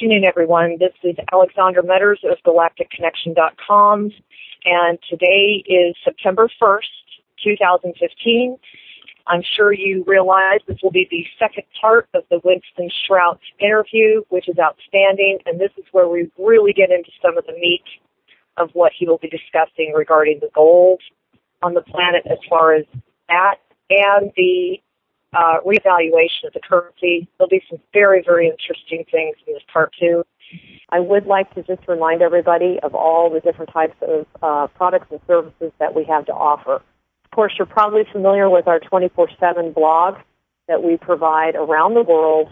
afternoon, everyone. This is Alexandra Metters of GalacticConnection.com, and today is September 1st, 2015. I'm sure you realize this will be the second part of the Winston Shrout interview, which is outstanding, and this is where we really get into some of the meat of what he will be discussing regarding the gold on the planet as far as that and the reevaluation of the currency. There'll be some very, very interesting things in this part two. I would like to just remind everybody of all the different types of products and services that we have to offer. Of course, you're probably familiar with our 24/7 blog that we provide around the world,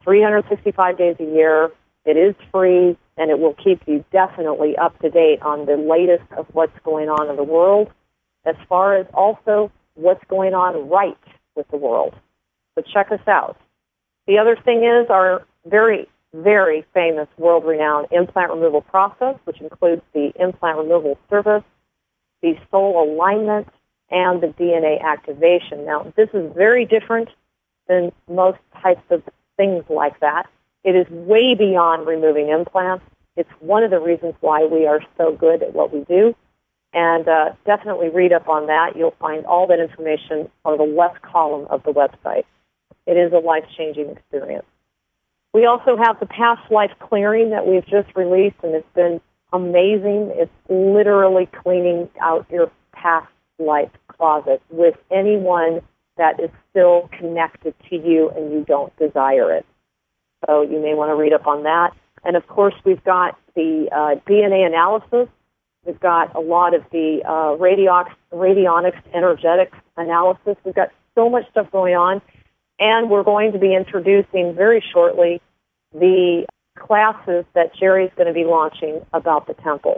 365 days a year. It is free, and it will keep you definitely up to date on the latest of what's going on in the world, as far as also what's going on right with the world. So check us out. The other thing is our very, very famous world-renowned implant removal process, which includes the implant removal service, the soul alignment, and the DNA activation. Now, this is very different than most types of things like that. It is way beyond removing implants. It's one of the reasons why we are so good at what we do. And definitely read up on that. You'll find all that information on the left column of the website. It is a life-changing experience. We also have the past life clearing that we've just released, and it's been amazing. It's literally cleaning out your past life closet with anyone that is still connected to you and you don't desire it. So you may want to read up on that. And, of course, we've got the DNA analysis. We've got a lot of the radionics, energetics analysis. We've got so much stuff going on. And we're going to be introducing very shortly the classes that Jerry's going to be launching about the temple.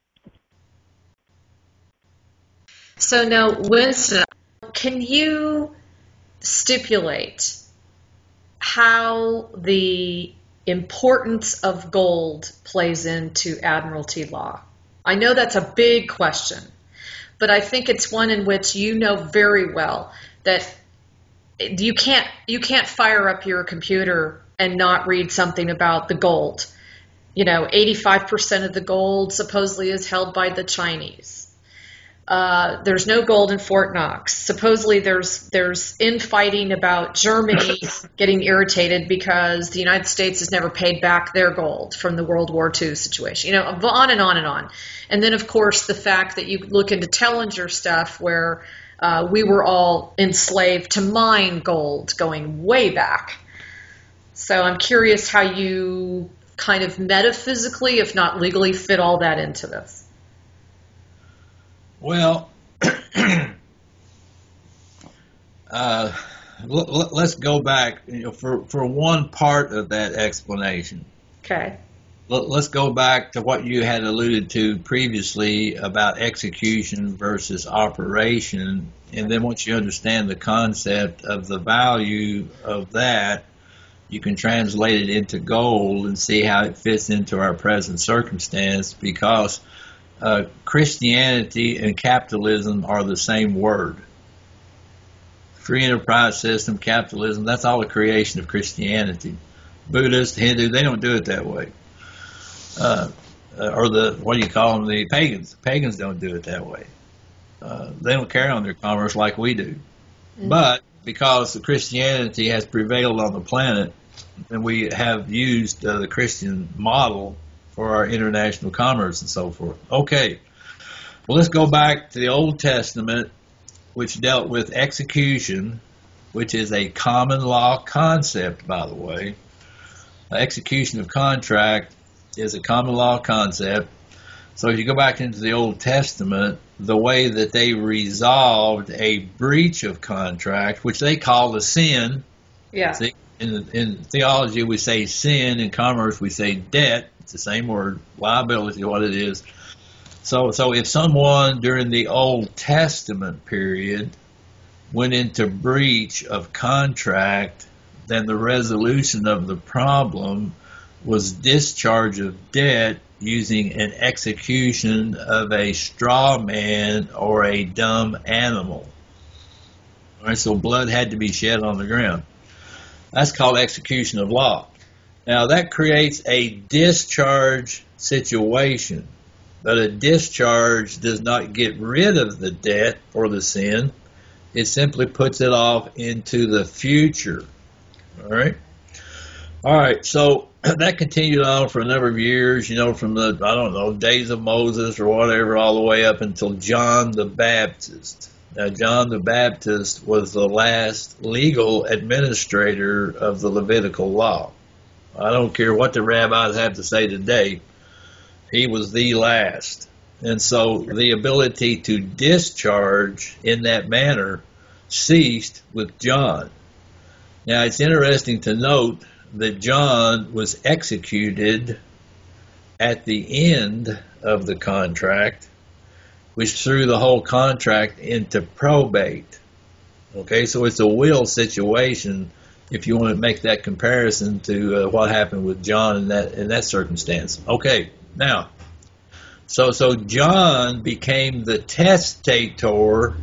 So now, Winston, can you stipulate how the importance of gold plays into Admiralty law? I know that's a big question, but I think it's one in which you know very well that you can't fire up your computer and not read something about the gold. 85% of the gold supposedly is held by the Chinese. There's no gold in Fort Knox. Supposedly there's infighting about Germany getting irritated because the United States has never paid back their gold from the World War II situation. On and on and on. And then, of course, the fact that you look into Tellinger stuff where we were all enslaved to mine gold going way back. So I'm curious how you kind of metaphysically, if not legally, fit all that into this. Well, let's go back for one part of that explanation. Okay. Let's go back to what you had alluded to previously about execution versus operation, and then once you understand the concept of the value of that, you can translate it into gold and see how it fits into our present circumstance, because Christianity and capitalism are the same word. Free enterprise system, capitalism, that's all a creation of Christianity. Buddhist, Hindu, they don't do it that way. Or the pagans. Pagans don't do it that way. They don't carry on their commerce like we do. Mm-hmm. But because the Christianity has prevailed on the planet, and we have used the Christian model for our international commerce and so forth. Okay, well, let's go back to the Old Testament, which dealt with execution, which is a common law concept, by the way. Execution of contract is a common law concept. So if you go back into the Old Testament, the way that they resolved a breach of contract, which they call a sin. Yeah. See, in theology, we say sin. In commerce, we say debt. It's the same word, liability, what it is. So if someone during the Old Testament period went into breach of contract, then the resolution of the problem was discharge of debt using an execution of a straw man or a dumb animal. All right, so blood had to be shed on the ground. That's called execution of law. Now that creates a discharge situation, but a discharge does not get rid of the debt or the sin. It simply puts it off into the future. All right. All right. So that continued on for a number of years, from the, I don't know, days of Moses or whatever, all the way up until John the Baptist. Now, John the Baptist was the last legal administrator of the Levitical law. I don't care what the rabbis have to say today. He was the last. And so the ability to discharge in that manner ceased with John. Now, it's interesting to note that John was executed at the end of the contract, which threw the whole contract into probate. Okay, so it's a will situation if you want to make that comparison to what happened with John in that circumstance. Okay, now, so John became the testator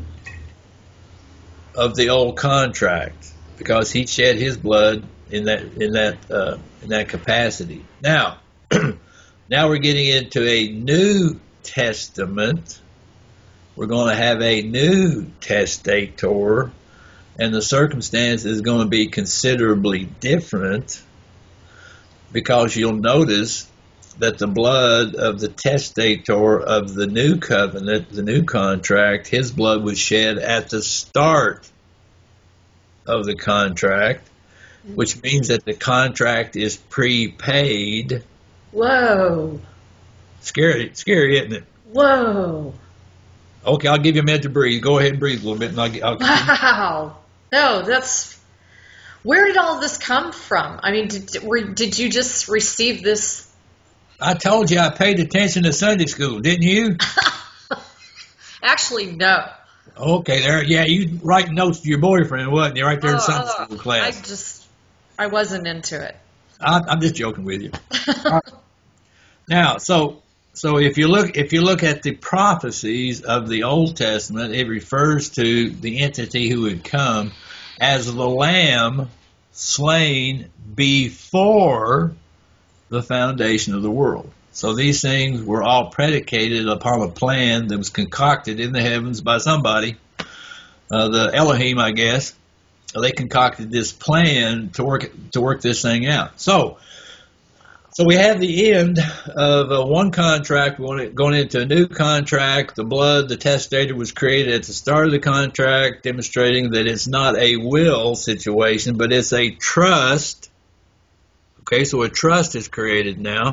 of the old contract because he shed his blood in that capacity. Now, now we're getting into a New Testament. We're going to have a new testator, and the circumstance is going to be considerably different because you'll notice that the blood of the testator of the new covenant, the new contract, his blood was shed at the start of the contract, which means that the contract is prepaid. Whoa. Scary, isn't it? Whoa. Okay, I'll give you a minute to breathe. Go ahead and breathe a little bit, and I'll Wow. No, where did all this come from? I mean, did you just receive this? I told you I paid attention to Sunday school, didn't you? Actually, no. Okay, there. Yeah, you write notes to your boyfriend, wasn't you? Right there in Sunday school class. I wasn't into it. I'm just joking with you. Now, so if you look at the prophecies of the Old Testament, it refers to the entity who would come as the Lamb slain before the foundation of the world. So these things were all predicated upon a plan that was concocted in the heavens by somebody, the Elohim, I guess. They concocted this plan to work this thing out. So we have the end of one contract going into a new contract. The testator was created at the start of the contract, demonstrating that it's not a will situation, but it's a trust. Okay, so a trust is created now,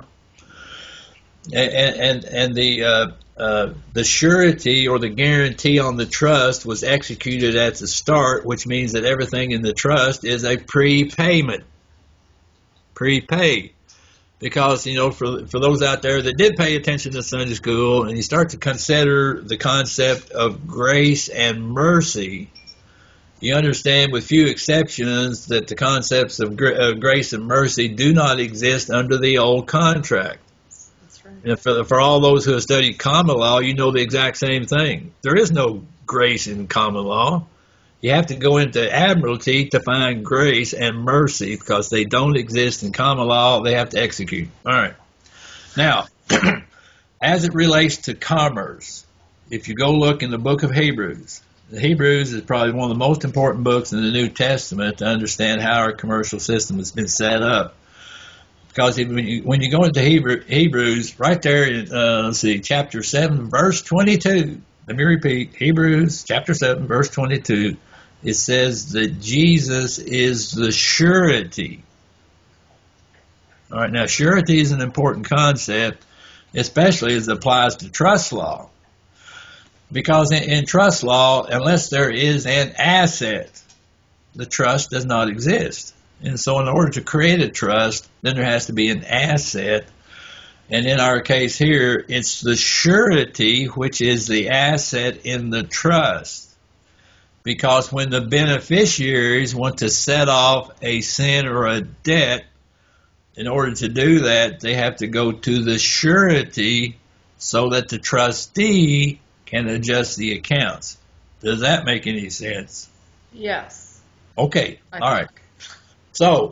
and the surety or the guarantee on the trust was executed at the start, which means that everything in the trust is a prepaid. Because, for those out there that did pay attention to Sunday school, and you start to consider the concept of grace and mercy, you understand with few exceptions that the concepts of grace and mercy do not exist under the old contract. That's right. And for all those who have studied common law, you know the exact same thing. There is no grace in common law. You have to go into admiralty to find grace and mercy because they don't exist in common law. They have to execute. All right. Now, as it relates to commerce, if you go look in the book of Hebrews, the Hebrews is probably one of the most important books in the New Testament to understand how our commercial system has been set up. Because when you go into Hebrews, right there in, chapter 7, verse 22, let me repeat, Hebrews chapter 7, verse 22, it says that Jesus is the surety. All right, now surety is an important concept, especially as it applies to trust law. Because in trust law, unless there is an asset, the trust does not exist. And so in order to create a trust, then there has to be an asset. And in our case here, it's the surety, which is the asset in the trust. Because when the beneficiaries want to set off a sin or a debt, in order to do that, they have to go to the surety so that the trustee can adjust the accounts. Does that make any sense? Yes. Okay. All right. So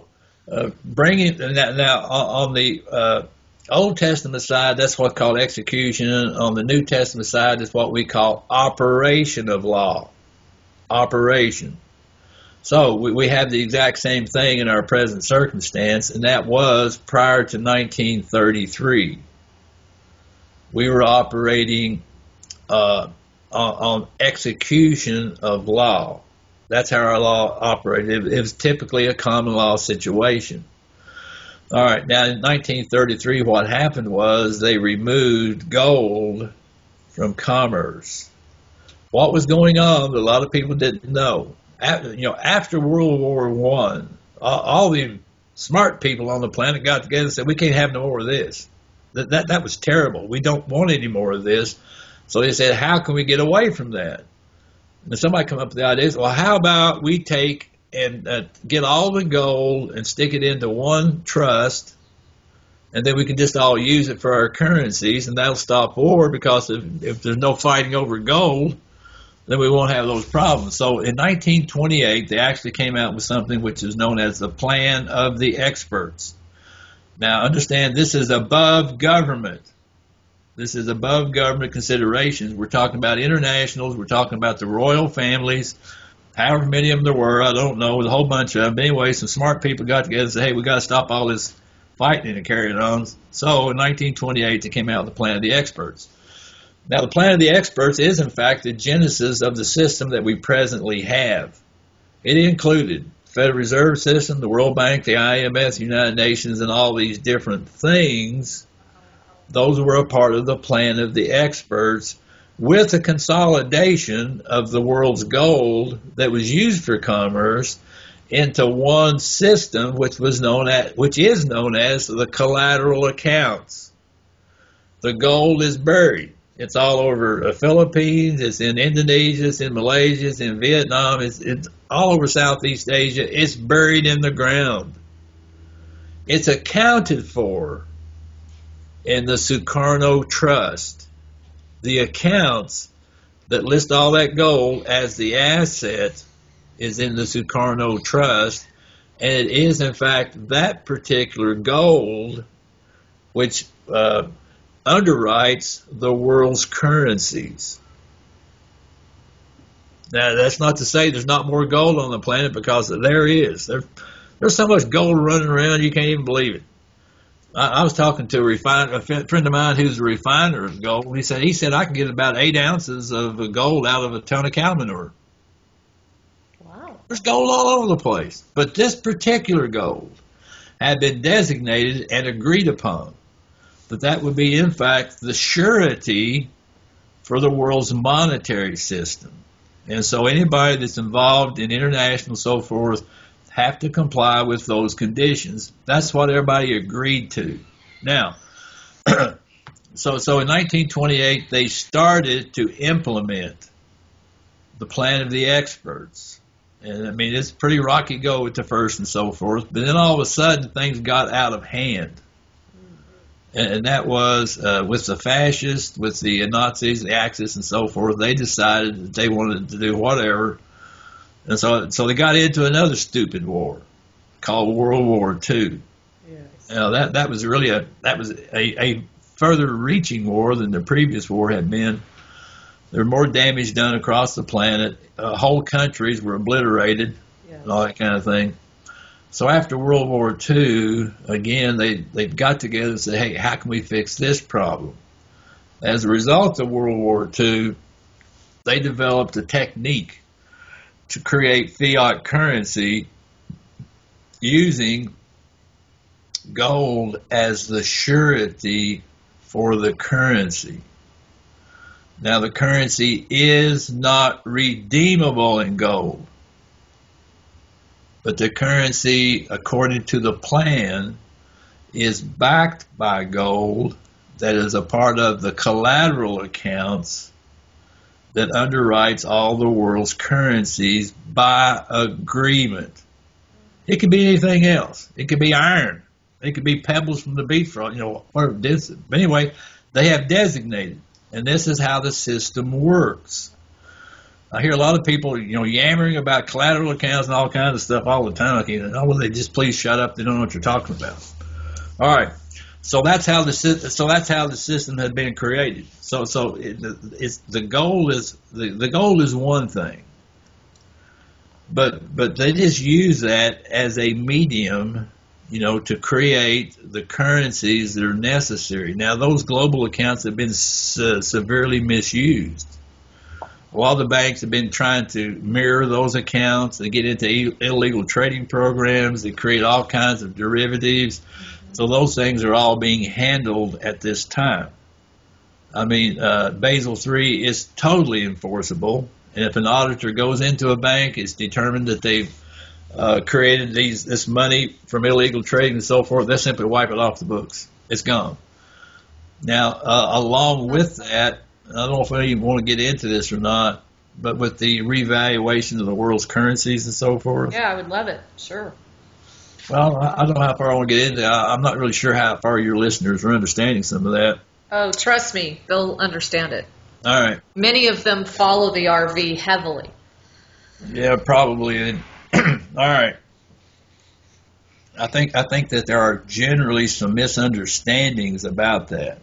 Bringing now on the Old Testament side, that's what's called execution. On the New Testament side, is what we call operation of law. Operation. So we have the exact same thing in our present circumstance, and that was prior to 1933. We were operating on execution of law. That's how our law operated. It was typically a common law situation. All right, now in 1933, what happened was they removed gold from commerce. What was going on that a lot of people didn't know? After World War I, all the smart people on the planet got together and said, we can't have no more of this. That was terrible. We don't want any more of this. So they said, how can we get away from that? And somebody come up with the idea, well, how about we take and get all the gold and stick it into one trust, and then we can just all use it for our currencies, and that'll stop war, because if there's no fighting over gold, then we won't have those problems. So in 1928, they actually came out with something which is known as the Plan of the Experts. Now, understand, this is above government. This is above government considerations. We're talking about internationals. We're talking about the royal families, however many of them there were. I don't know. There's a whole bunch of them. But anyway, some smart people got together and said, hey, we got to stop all this fighting and carrying on. So in 1928, they came out with the Plan of the Experts. Now, the Plan of the Experts is, in fact, the genesis of the system that we presently have. It included the Federal Reserve System, the World Bank, the IMF, the United Nations, and all these different things. Those were a part of the Plan of the Experts, with a consolidation of the world's gold that was used for commerce into one system, which is known as the collateral accounts. The gold is buried. It's all over the Philippines, it's in Indonesia, it's in Malaysia, it's in Vietnam, it's all over Southeast Asia. It's buried in the ground. It's accounted for in the Sukarno Trust. The accounts that list all that gold as the asset is in the Sukarno Trust, and it is, in fact, that particular gold which underwrites the world's currencies. Now, that's not to say there's not more gold on the planet, because there is. There's so much gold running around you can't even believe it. I was talking to a friend of mine who's a refiner of gold. He said I can get about 8 ounces of gold out of a ton of cow manure. Wow. There's gold all over the place. But this particular gold had been designated and agreed upon that would be, in fact, the surety for the world's monetary system. And so anybody that's involved in international so forth have to comply with those conditions. That's what everybody agreed to. Now, so in 1928, they started to implement the Plan of the Experts. And I mean, it's pretty rocky go at the first and so forth, but then all of a sudden things got out of hand. And that was with the fascists, with the Nazis, the Axis, and so forth. They decided that they wanted to do whatever. And so they got into another stupid war called World War II. Yes. Now that was really a further reaching war than the previous war had been. There were more damage done across the planet. Whole countries were obliterated, Yes. and all that kind of thing. So after World War II, again, they got together and said, hey, how can we fix this problem? As a result of World War II, they developed a technique to create fiat currency using gold as the surety for the currency. Now, the currency is not redeemable in gold, but the currency, according to the plan, is backed by gold that is a part of the collateral accounts that underwrites all the world's currencies by agreement. It could be anything else. It could be iron. It could be pebbles from the beachfront, whatever it is. But anyway, they have designated, and this is how the system works. I hear a lot of people, yammering about collateral accounts and all kinds of stuff all the time. Oh, will they just please shut up? They don't know what you're talking about. All right. So that's how the system had been created. The goal is one thing, but they just use that as a medium, to create the currencies that are necessary. Now, those global accounts have been severely misused. A lot of the banks have been trying to mirror those accounts. They get into illegal trading programs. They create all kinds of derivatives. So those things are all being handled at this time. I mean, Basel III is totally enforceable. And if an auditor goes into a bank, it's determined that they've created this money from illegal trading and so forth, they simply wipe it off the books. It's gone. Now, along with that, I don't know if I even want to get into this or not, but with the revaluation of the world's currencies and so forth. Yeah, I would love it. Sure. Well, I don't know how far I want to get into it. I'm not really sure how far your listeners are understanding some of that. Oh, trust me, they'll understand it. All right. Many of them follow the RV heavily. Yeah, probably. All right. I think that there are generally some misunderstandings about that.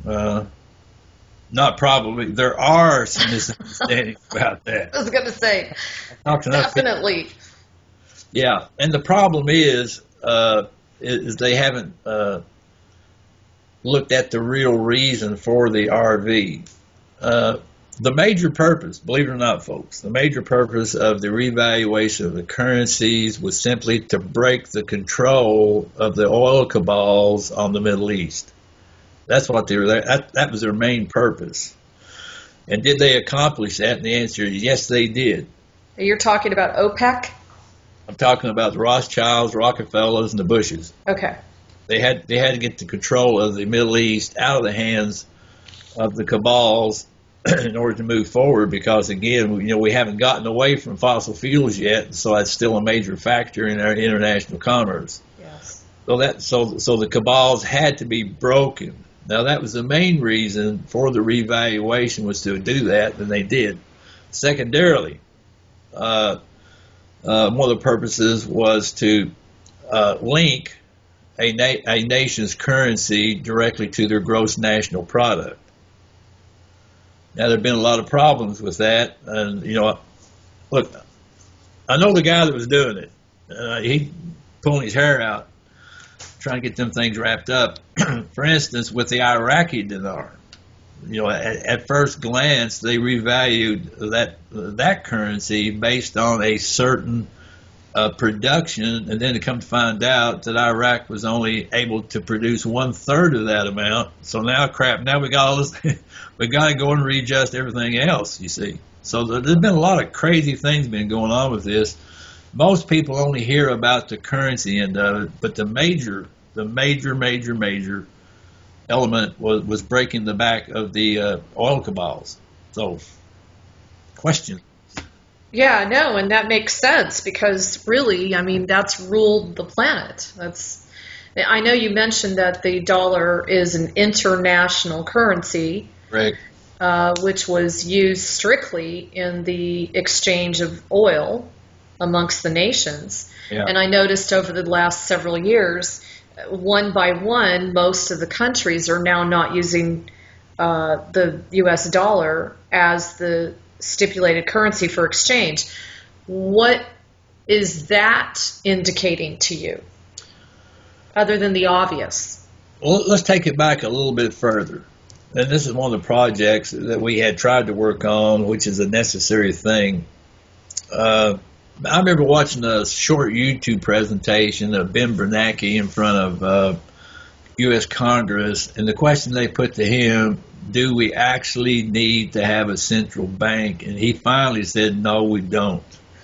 Not probably. There are some misunderstandings about that. I was going to say, definitely. Yeah, and the problem is they haven't looked at the real reason for the RV. The major purpose, believe it or not, folks, the major purpose of the revaluation of the currencies was simply to break the control of the oil cabals on the Middle East. That's what they were there. That was their main purpose. And did they accomplish that? And the answer is yes, they did. You're talking about OPEC? I'm talking about the Rothschilds, Rockefellers, and the Bushes. Okay. They had to get the control of the Middle East out of the hands of the cabals in order to move forward, because again, we haven't gotten away from fossil fuels yet, so that's still a major factor in our international commerce. Yes. So the cabals had to be broken. Now that was the main reason for the revaluation, was to do that, and they did. Secondarily, one of the purposes was to link a nation's currency directly to their gross national product. Now, there have been a lot of problems with that. And, look, I know the guy that was doing it. He pulling his hair out, trying to get them things wrapped up. For instance, with the Iraqi dinar, at first glance, they revalued that currency based on a certain production, and then to come to find out that Iraq was only able to produce 1/3 of that amount. So now we got all this, we got to go and readjust everything else, you see. So there's been a lot of crazy things been going on with this. Most people only hear about the currency end of it, but the major element was breaking the back of the oil cabals. So, question. Yeah, no, and that makes sense, because really, that's ruled the planet. I know you mentioned that the dollar is an international currency, right, which was used strictly in the exchange of oil amongst the nations. Yeah. And I noticed over the last several years, one by one, most of the countries are now not using the U.S. dollar as the stipulated currency for exchange. What is that indicating to you, other than the obvious? Well, let's take it back a little bit further. And this is one of the projects that we had tried to work on, which is a necessary thing. I remember watching a short YouTube presentation of Ben Bernanke in front of U.S. Congress, and the question they put to him, do we actually need to have a central bank? And he finally said, no, we don't.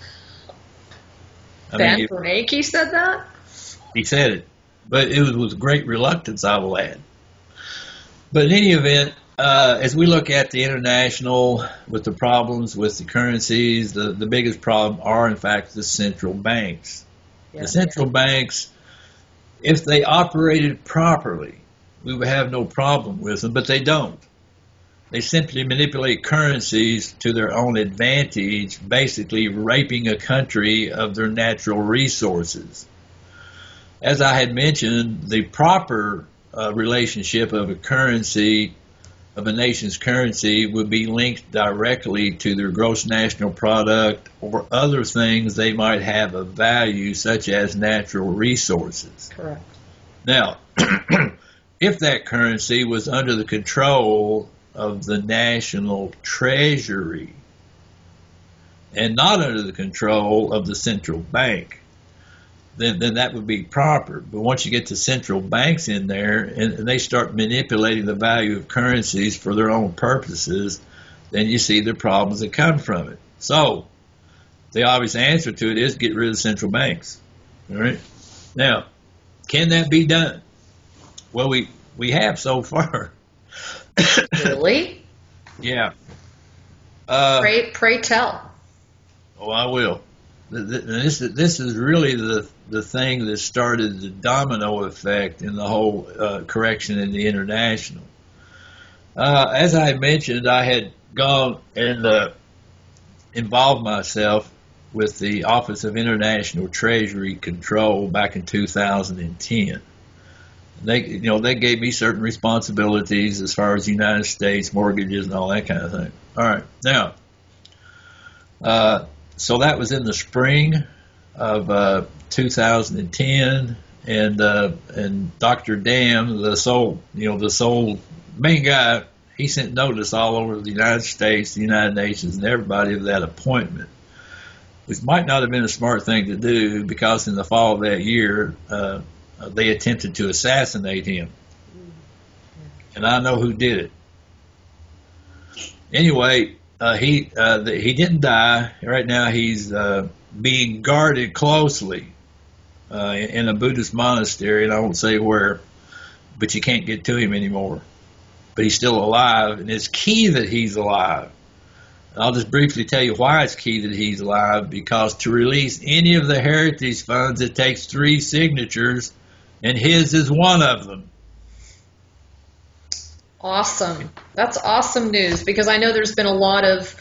Ben Bernanke said that? He said it, but it was with great reluctance, I will add. But in any event, as we look at the international, with the problems with the currencies, the biggest problem are, in fact, the central banks. Yeah, the central banks, if they operated properly, we would have no problem with them, but they don't. They simply manipulate currencies to their own advantage, basically raping a country of their natural resources. As I had mentioned, the proper relationship of a nation's currency, would be linked directly to their gross national product or other things they might have of value, such as natural resources. Correct. Now, if that currency was under the control of the national treasury and not under the control of the central bank, then that would be proper. But once you get the central banks in there and they start manipulating the value of currencies for their own purposes, then you see the problems that come from it. So the obvious answer to it is get rid of central banks. All right. Now, can that be done? Well, we have so far. Really? Yeah. Pray tell. Oh, I will. This is really the thing that started the domino effect in the whole correction in the international. As I mentioned, I had gone and involved myself with the Office of International Treasury Control back in 2010. They gave me certain responsibilities as far as the United States mortgages and all that kind of thing. All right, now, so that was in the spring of 2010, and Dr. Dam, the sole main guy, he sent notice all over the United States, the United Nations, and everybody of that appointment, which might not have been a smart thing to do because in the fall of that year, they attempted to assassinate him. And I know who did it. Anyway, he didn't die. Right now he's being guarded closely in a Buddhist monastery, and I won't say where, but you can't get to him anymore. But he's still alive, and it's key that he's alive. I'll just briefly tell you why it's key that he's alive, because to release any of the heritage funds, it takes 3 signatures, and his is one of them. Awesome. That's awesome news, because I know there's been a lot of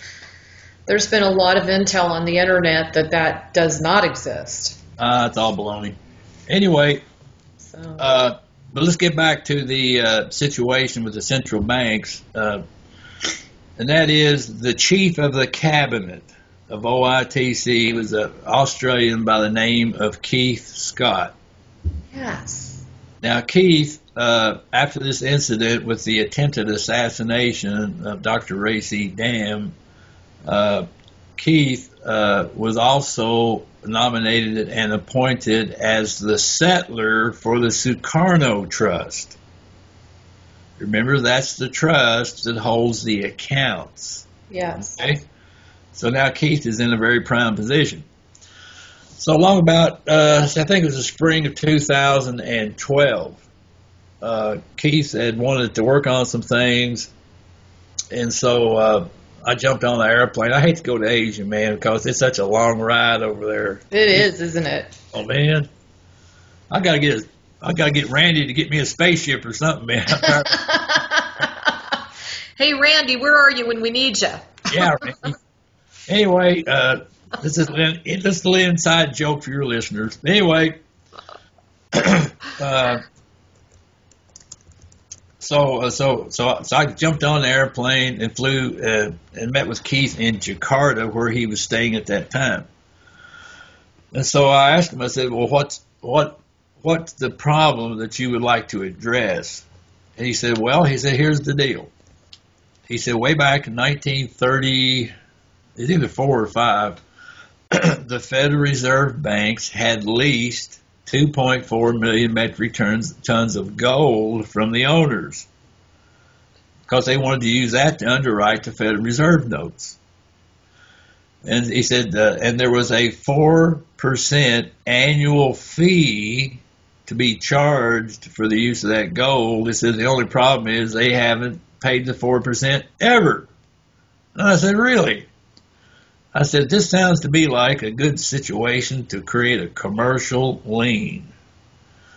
intel on the internet that does not exist. It's all baloney. Anyway, but let's get back to the situation with the central banks. And that is the chief of the cabinet of OITC was an Australian by the name of Keith Scott. Yes. Now, Keith, after this incident with the attempted assassination of Dr. Ray C. Dam, Keith was also nominated and appointed as the settler for the Sukarno Trust. Remember, that's the trust that holds the accounts. Yes. Okay? So now Keith is in a very prime position. So long about, I think it was the spring of 2012, Keith had wanted to work on some things, and so I jumped on the airplane. I hate to go to Asia, man, because it's such a long ride over there. It is, isn't it? Oh, man. I gotta get Randy to get me a spaceship or something, man. Hey, Randy, where are you when we need you? Yeah, Randy. Anyway, this is a little inside joke for your listeners. Anyway, so I jumped on the airplane and flew and met with Keith in Jakarta, where he was staying at that time. And so I asked him, I said, well, what's the problem that you would like to address? And he said, here's the deal. He said, way back in 1930, it's either 4 or 5, the Federal Reserve banks had leased 2.4 million metric tons of gold from the owners because they wanted to use that to underwrite the Federal Reserve notes. And he said, and there was a 4% annual fee to be charged for the use of that gold. He said the only problem is they haven't paid the 4% ever. And I said, really? I said, this sounds to me like a good situation to create a commercial lien.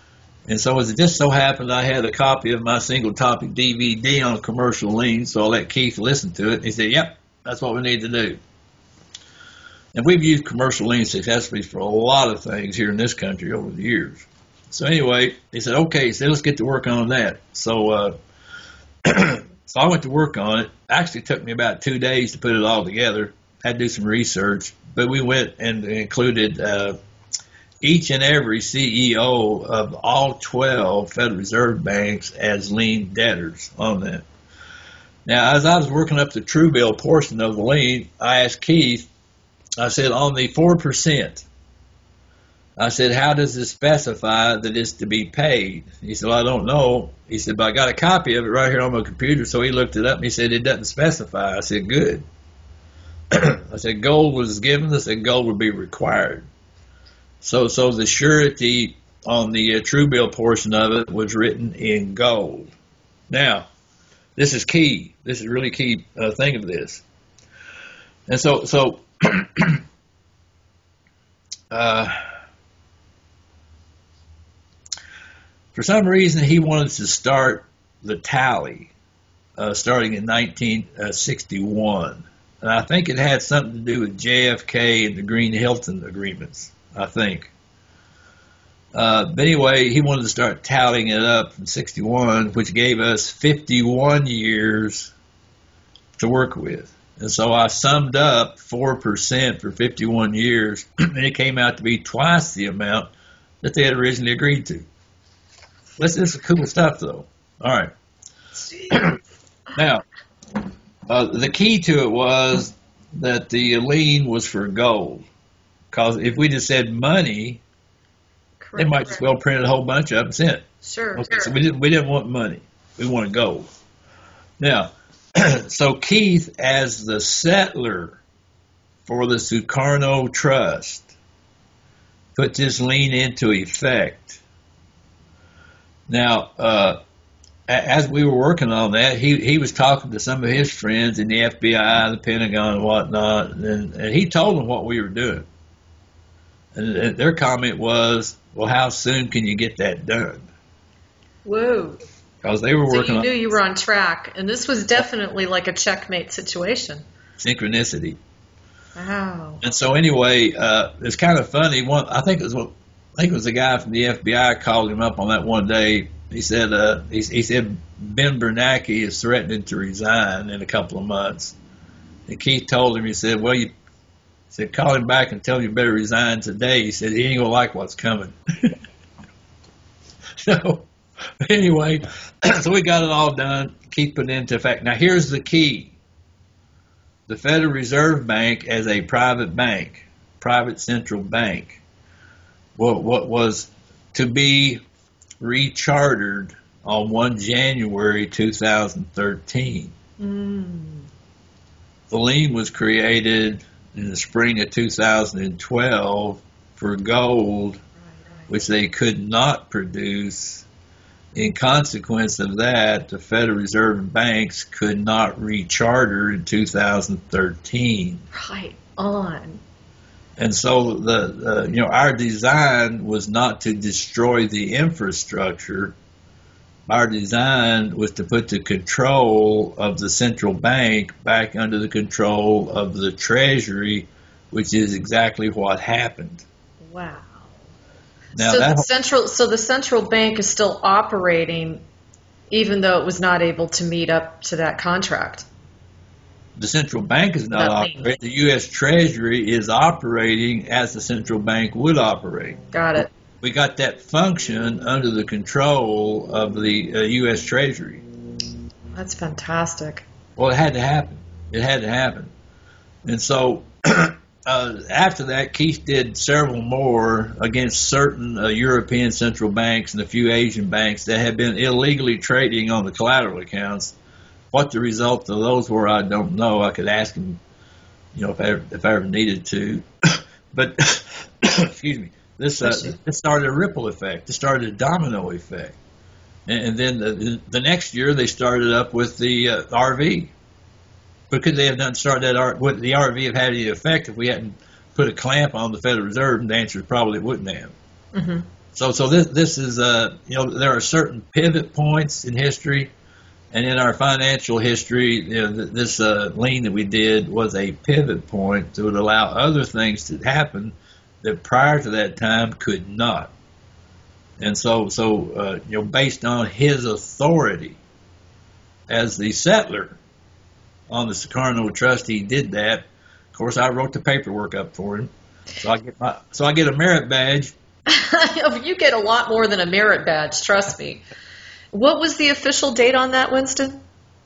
And so as it just so happened, I had a copy of my single topic DVD on commercial lien, so I let Keith listen to it. He said, yep, that's what we need to do. And we've used commercial lien successfully for a lot of things here in this country over the years. So anyway, he said, okay, so let's get to work on that. So so I went to work on it. Actually, it took me about 2 days to put it all together. Had to do some research, but we went and included each and every CEO of all 12 Federal Reserve banks as lien debtors on that. Now, as I was working up the Truebill portion of the lien, I asked Keith, I said, on the 4%, I said, how does it specify that it's to be paid? He said, well, I don't know. He said, but I got a copy of it right here on my computer. So he looked it up and he said, it doesn't specify. I said, good. I said, gold was given. I said, gold would be required. So the surety on the Truebill portion of it was written in gold. Now, this is key. This is really key thing of this. And so for some reason, he wanted to start the tally starting in 1961. And I think it had something to do with JFK and the Green-Hilton agreements, I think. But anyway, he wanted to start tallying it up from 61, which gave us 51 years to work with. And so I summed up 4% for 51 years, and it came out to be twice the amount that they had originally agreed to. This is cool stuff, though. All right. Now, the key to it was that the lien was for gold. Because if we just said money, they might just well print a whole bunch of it and send it. Sure. Okay, so we didn't want money. We wanted gold. Now, so Keith, as the settler for the Sukarno Trust, put this lien into effect. Now, as we were working on that, he was talking to some of his friends in the FBI, the Pentagon, and whatnot, and he told them what we were doing. And their comment was, well, how soon can you get that done? Whoa. Because they were working on... So you knew you were on track, and this was definitely like a checkmate situation. Synchronicity. Wow. And so anyway, it's kind of funny. I think it was a guy from the FBI called him up on that one day. He said Ben Bernanke is threatening to resign in a couple of months. And Keith told him, he said, well, he said, call him back and tell him you better resign today. He said, he ain't going to like what's coming. So anyway, so we got it all done, Keith put it into effect. Now here's the key. The Federal Reserve Bank as a private bank, private central bank, what was to be rechartered on 1 January 2013. The lien was created in the spring of 2012 for gold, which they could not produce. In consequence of that, the Federal Reserve banks could not recharter in 2013. Right on. And so our design was not to destroy the infrastructure. Our design was to put the control of the central bank back under the control of the Treasury, which is exactly what happened. Wow. Now so the central bank is still operating, even though it was not able to meet up to that contract. The central bank is not operating. The U.S. Treasury is operating as the central bank would operate. Got it. We got that function under the control of the U.S. Treasury. That's fantastic. Well, it had to happen. It had to happen. And so after that, Keith did several more against certain European central banks and a few Asian banks that had been illegally trading on the collateral accounts. What the result of those were, I don't know. I could ask him, if I ever needed to. But excuse me, this started a ripple effect. This started a domino effect, and then the next year they started up with the RV. But could they have done start that? Would the RV have had any effect if we hadn't put a clamp on the Federal Reserve? And the answer is probably it wouldn't have. Mm-hmm. So this is there are certain pivot points in history, and in our financial history, this lien that we did was a pivot point that would allow other things to happen that prior to that time could not. And so based on his authority as the settler on the Sukarno Trust, he did that. Of course, I wrote the paperwork up for him, so I get a merit badge. You get a lot more than a merit badge, trust me. What was the official date on that, Winston?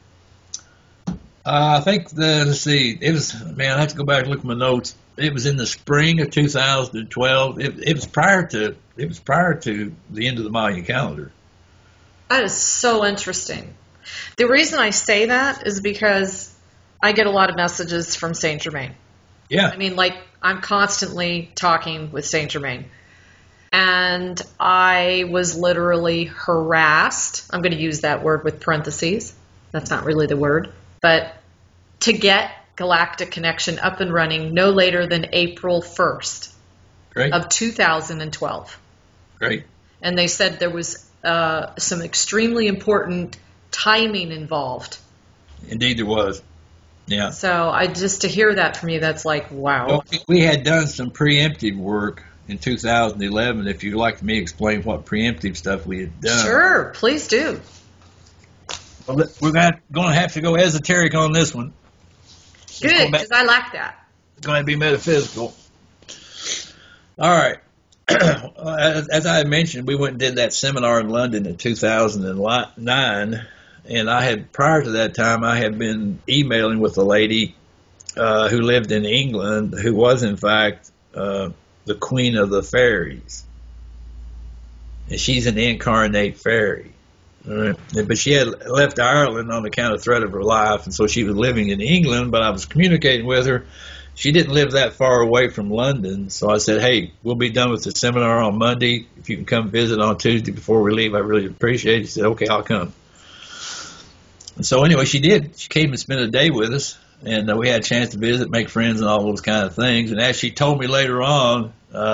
I think let's see, it was, man, I have to go back and look at my notes. It was in the spring of 2012. It was prior to the end of the Mayan calendar. That is so interesting. The reason I say that is because I get a lot of messages from Saint Germain. Yeah. I mean, like, I'm constantly talking with Saint Germain. And I was literally harassed. I'm going to use that word with parentheses. That's not really the word. But to get Galactic Connection up and running no later than April 1st of 2012. Great. And they said there was some extremely important timing involved. Indeed there was. Yeah. So to hear that from you, that's like, wow. Well, we had done some preemptive work in 2011. If you'd like me to explain what preemptive stuff we had done. Sure, please do. Well, we're going to have to go esoteric on this one. Good, because I like that. It's going to be metaphysical. All right. As I had mentioned, we went and did that seminar in London in 2009, and prior to that time, I had been emailing with a lady who lived in England, who was in fact the Queen of the Fairies, and she's an incarnate fairy. But she had left Ireland on account of threat of her life, and so she was living in England, but I was communicating with her. She didn't live that far away from London, so I said, hey, we'll be done with the seminar on Monday. If you can come visit on Tuesday before we leave, I really appreciate it. She said, okay, I'll come. And so anyway, she did. She came and spent a day with us, and we had a chance to visit, make friends, and all those kind of things. And as she told me later on,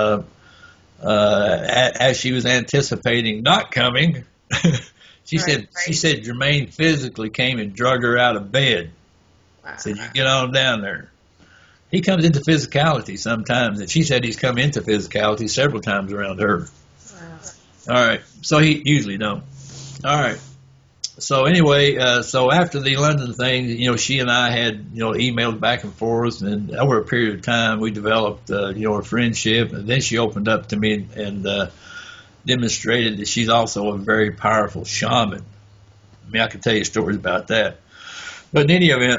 as she was anticipating not coming, she said Germain physically came and drug her out of bed. Wow. Said, you get on down there. He comes into physicality sometimes, and she said he's come into physicality several times around her. Wow. All right. So he usually don't. All right. So anyway, so after the London thing, she and I had, emailed back and forth, and over a period of time, we developed, a friendship. And then she opened up to me and demonstrated that she's also a very powerful shaman. I mean, I could tell you stories about that. But in any event,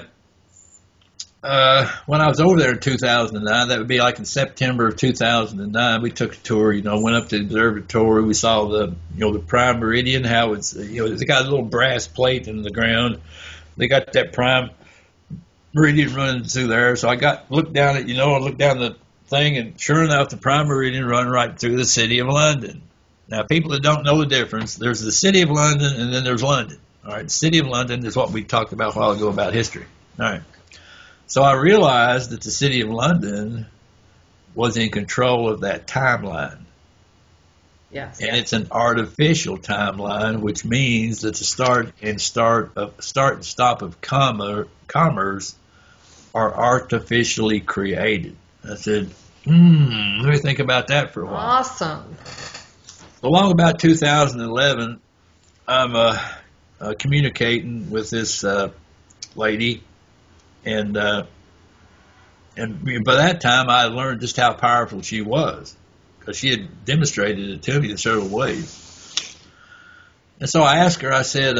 when I was over there in 2009, that would be like in September of 2009, we took a tour, went up to the observatory. We saw the prime meridian, how it's, they got a little brass plate in the ground. They got that prime meridian running through there. So I looked down at, I looked down the thing, and sure enough, the prime meridian run right through the city of London. Now, people that don't know the difference, there's the city of London and then there's London. All right, the city of London is what we talked about a while ago about history. All right. So I realized that the city of London was in control of that timeline. Yes. And it's an artificial timeline, which means that the start and stop of commerce are artificially created. I said, let me think about that for a while. Awesome. Along about 2011, I'm communicating with this lady, and by that time I learned just how powerful she was, because she had demonstrated it to me in several ways. And so I asked her, I said,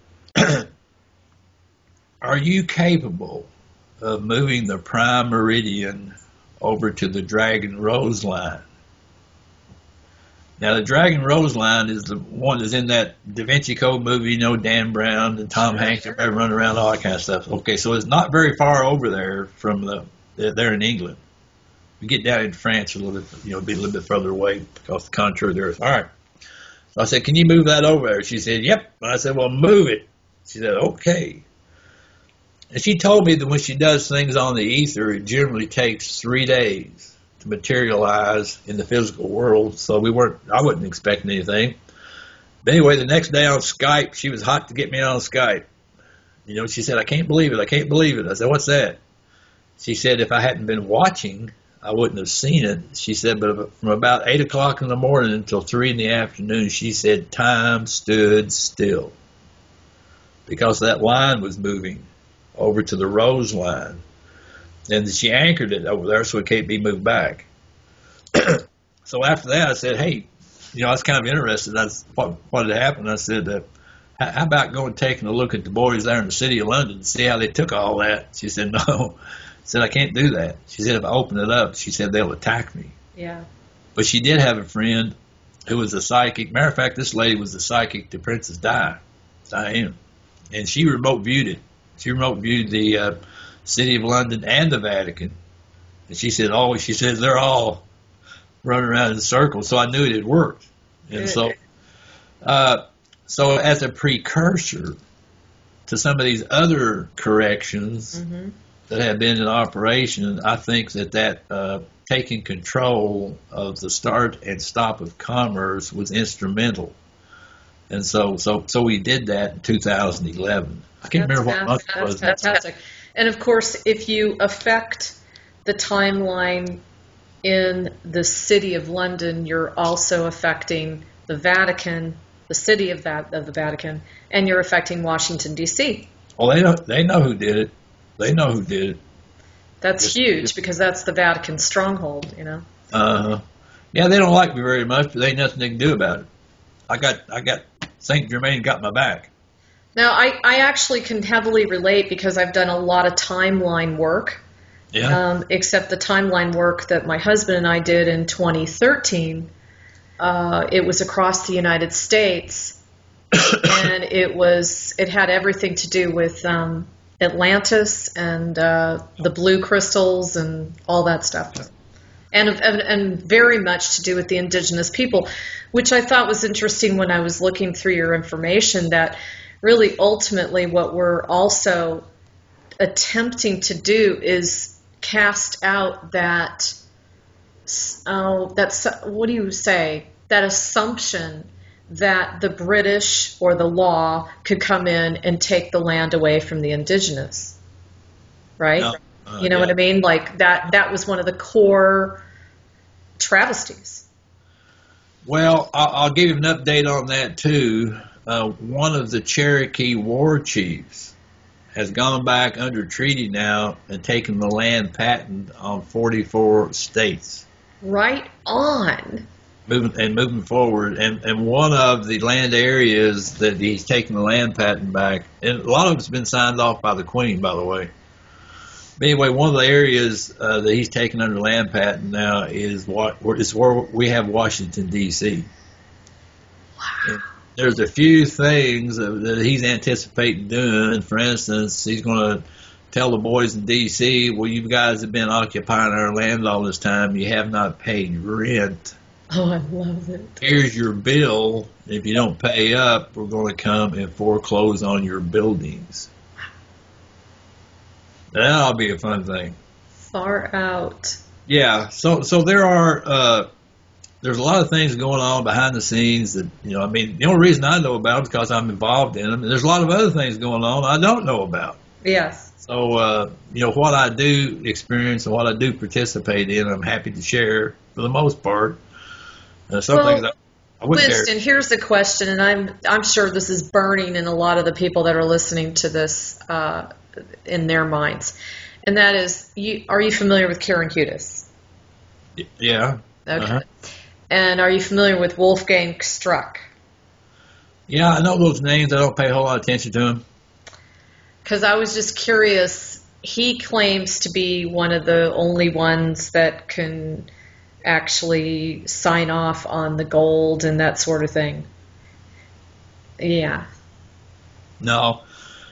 are you capable of moving the prime meridian over to the Dragon Rose line? Now, the Dragon Rose line is the one that's in that Da Vinci Code movie, Dan Brown and Tom Hanks, everybody running around, all that kind of stuff. Okay, so it's not very far over there from there in England. We get down into France a little bit, be a little bit further away because the contour of the earth. All right. So I said, can you move that over there? She said, yep. And I said, well, move it. She said, okay. And she told me that when she does things on the ether, it generally takes 3 days to materialize in the physical world, so I wasn't expecting anything. But anyway, the next day on Skype, she was hot to get me on Skype. She said, I can't believe it. I can't believe it. I said, what's that? She said, if I hadn't been watching, I wouldn't have seen it. She said, but from about 8 o'clock in the morning until 3 in the afternoon, she said, time stood still because that line was moving over to the Rose line. And she anchored it over there so it can't be moved back. So after that, I said, hey, I was kind of interested. What had happened. I said, how about going and taking a look at the boys there in the city of London to see how they took all that? She said, no. I said, I can't do that. She said, if I open it up, she said, they'll attack me. Yeah. But she did have a friend who was a psychic. Matter of fact, this lady was the psychic to Princess Diana. And she remote viewed it. She remote viewed the City of London and the Vatican. And she said, they're all running around in circles. So I knew it had worked. And so as a precursor to some of these other corrections that have been in operation, I think that taking control of the start and stop of commerce was instrumental. And so we did that in 2011. I can't remember what month it was. That's fantastic. And of course, if you affect the timeline in the City of London, you're also affecting the Vatican, the city of the Vatican, and you're affecting Washington, D.C. Well, they know who did it. They know who did it. That's huge because that's the Vatican stronghold, Yeah, they don't like me very much, but there ain't nothing they can do about it. I got Saint Germain got my back. Now, I actually can heavily relate because I've done a lot of timeline work. Yeah. Except the timeline work that my husband and I did in 2013, it was across the United States, and it had everything to do with Atlantis and the blue crystals and all that stuff, and very much to do with the indigenous people, which I thought was interesting when I was looking through your information. That really, ultimately, what we're also attempting to do is cast out that what do you say? That assumption that the British or the law could come in and take the land away from the indigenous, right? You know what I mean? Like that was one of the core travesties. Well, I'll give you an update on that too. One of the Cherokee war chiefs has gone back under treaty now and taken the land patent on 44 states. Right on. Moving forward. And one of the land areas that he's taken the land patent back, and a lot of it's been signed off by the Queen, by the way. But anyway, one of the areas that he's taken under land patent now is where we have Washington, D.C. Wow. There's a few things that he's anticipating doing. For instance, he's going to tell the boys in D.C., well, you guys have been occupying our land all this time. You have not paid rent. Oh, I love it. Here's your bill. If you don't pay up, we're going to come and foreclose on your buildings. That'll be a fun thing. Far out. Yeah, so there are... there's a lot of things going on behind the scenes that, the only reason I know about it is because I'm involved in them. And there's a lot of other things going on I don't know about. Yes. So, what I do experience and what I do participate in, I'm happy to share for the most part. Things I wouldn't Winston, here's the question, and I'm sure this is burning in a lot of the people that are listening to this in their minds. And that is, are you familiar with Karen Hudes? Yeah. Okay. Uh-huh. And are you familiar with Wolfgang Struck? Yeah, I know those names. I don't pay a whole lot of attention to them. Because I was just curious. He claims to be one of the only ones that can actually sign off on the gold and that sort of thing. Yeah. No.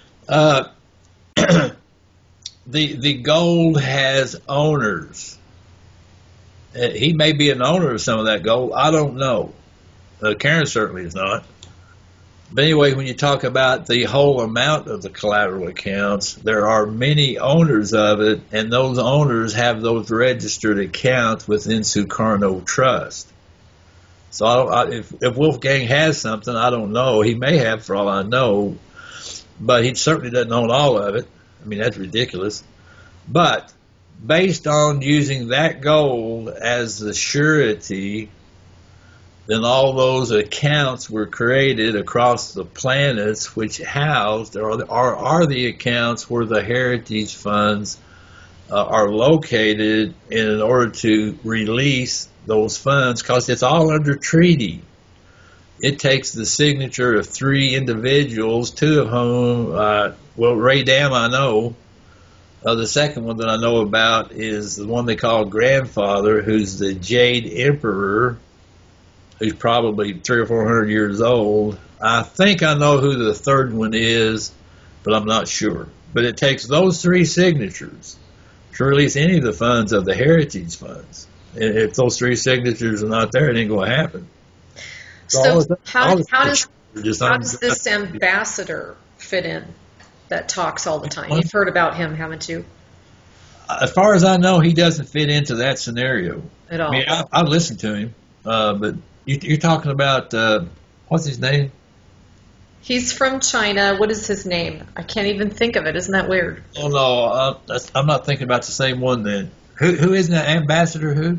The gold has owners. He may be an owner of some of that gold. I don't know. Karen certainly is not. But anyway, when you talk about the whole amount of the collateral accounts, there are many owners of it, and those owners have those registered accounts within Sukarno Trust. So if Wolfgang has something, I don't know. He may have, for all I know, but he certainly doesn't own all of it. I mean, that's ridiculous. But based on using that gold as the surety, then all those accounts were created across the planets, which housed are the accounts where the heritage funds are located in order to release those funds, because it's all under treaty. It takes the signature of 3 individuals, 2 of whom, Ray Dam I know. The second one that I know about is the one they call Grandfather, who's the Jade Emperor, who's probably 300 or 400 years old. I think I know who the third one is, but I'm not sure. But it takes those 3 signatures to release any of the funds of the heritage funds. And if those 3 signatures are not there, it ain't going to happen. So how does this ambassador fit in that talks all the time? You've heard about him, haven't you? As far as I know, he doesn't fit into that scenario. At all. I mean, I listened to him, but you're talking about, what's his name? He's from China. What is his name? I can't even think of it. Isn't that weird? Oh, no, I'm not thinking about the same one then. Who isn't that ambassador? Who?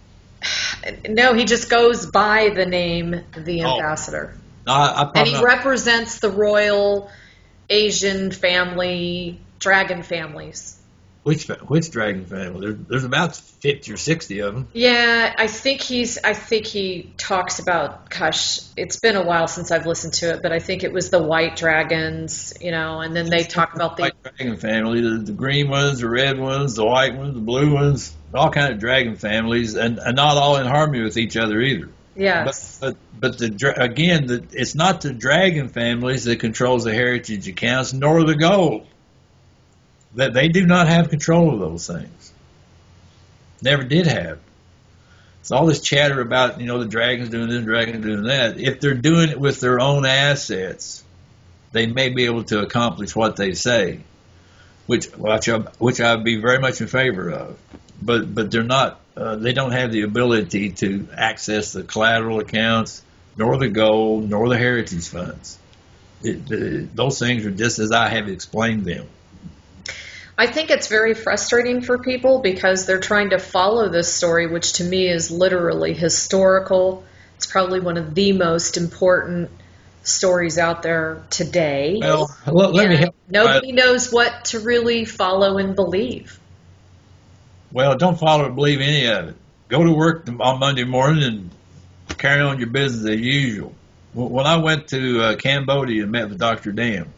No, he just goes by the name the ambassador. No, and he represents the royal Asian family, dragon families. Which dragon family? There's about 50 or 60 of them. Yeah, I think he talks about, gosh, it's been a while since I've listened to it, but I think it was the white dragons, and then they talk about the white dragon family, the green ones, the red ones, the white ones, the blue ones, all kind of dragon families, and not all in harmony with each other either. Yes. But it's not the dragon families that controls the heritage accounts, nor the gold. That they do not have control of those things. Never did have. So all this chatter about, the dragons doing this, dragons doing that, if they're doing it with their own assets, they may be able to accomplish what they say, which I'd be very much in favor of. But they're not. They don't have the ability to access the collateral accounts, nor the gold, nor the heritage funds. Those things are just as I have explained them. I think it's very frustrating for people because they're trying to follow this story, which to me is literally historical. It's probably one of the most important stories out there today. Well, let me help. Nobody knows what to really follow and believe. Well, don't follow or believe any of it. Go to work on Monday morning and carry on your business as usual. When I went to Cambodia and met with Dr. Dam,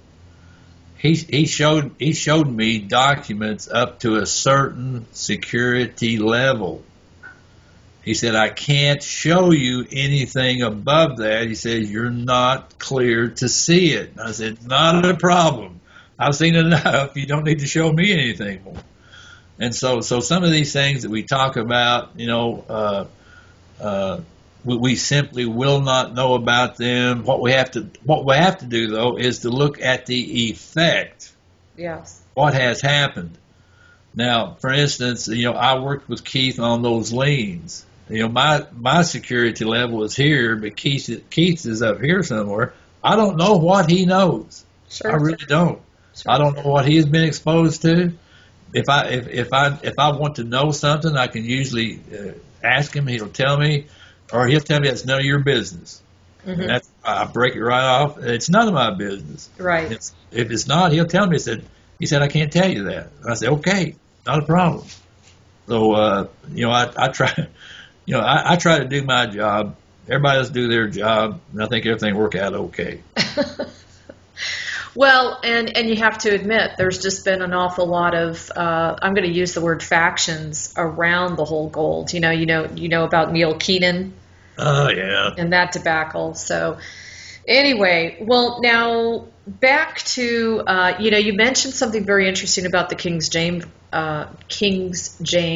he showed me documents up to a certain security level. He said, I can't show you anything above that. He said, you're not cleared to see it. I said, not a problem. I've seen enough. You don't need to show me anything more. And so some of these things that we talk about, we simply will not know about them. What we have to do though is to look at the effect. Yes. What has happened. Now, for instance, I worked with Keith on those liens. My security level is here, but Keith is up here somewhere. I don't know what he knows. Sure. I really don't. Sure. I don't know what he has been exposed to. If I want to know something, I can usually ask him. He'll tell me. Or he'll tell me it's none of your business. Mm-hmm. And I break it right off. It's none of my business. Right. If it's not, he'll tell me. He said, I can't tell you that. And I said, okay, not a problem. So, I try, I try to do my job. Everybody else do their job, and I think everything will work out okay. Well, and you have to admit, there's just been an awful lot of, I'm going to use the word factions around the whole gold. You know about Neil Keenan. Oh, yeah. And that debacle. So anyway, well, now back to, you mentioned something very interesting about the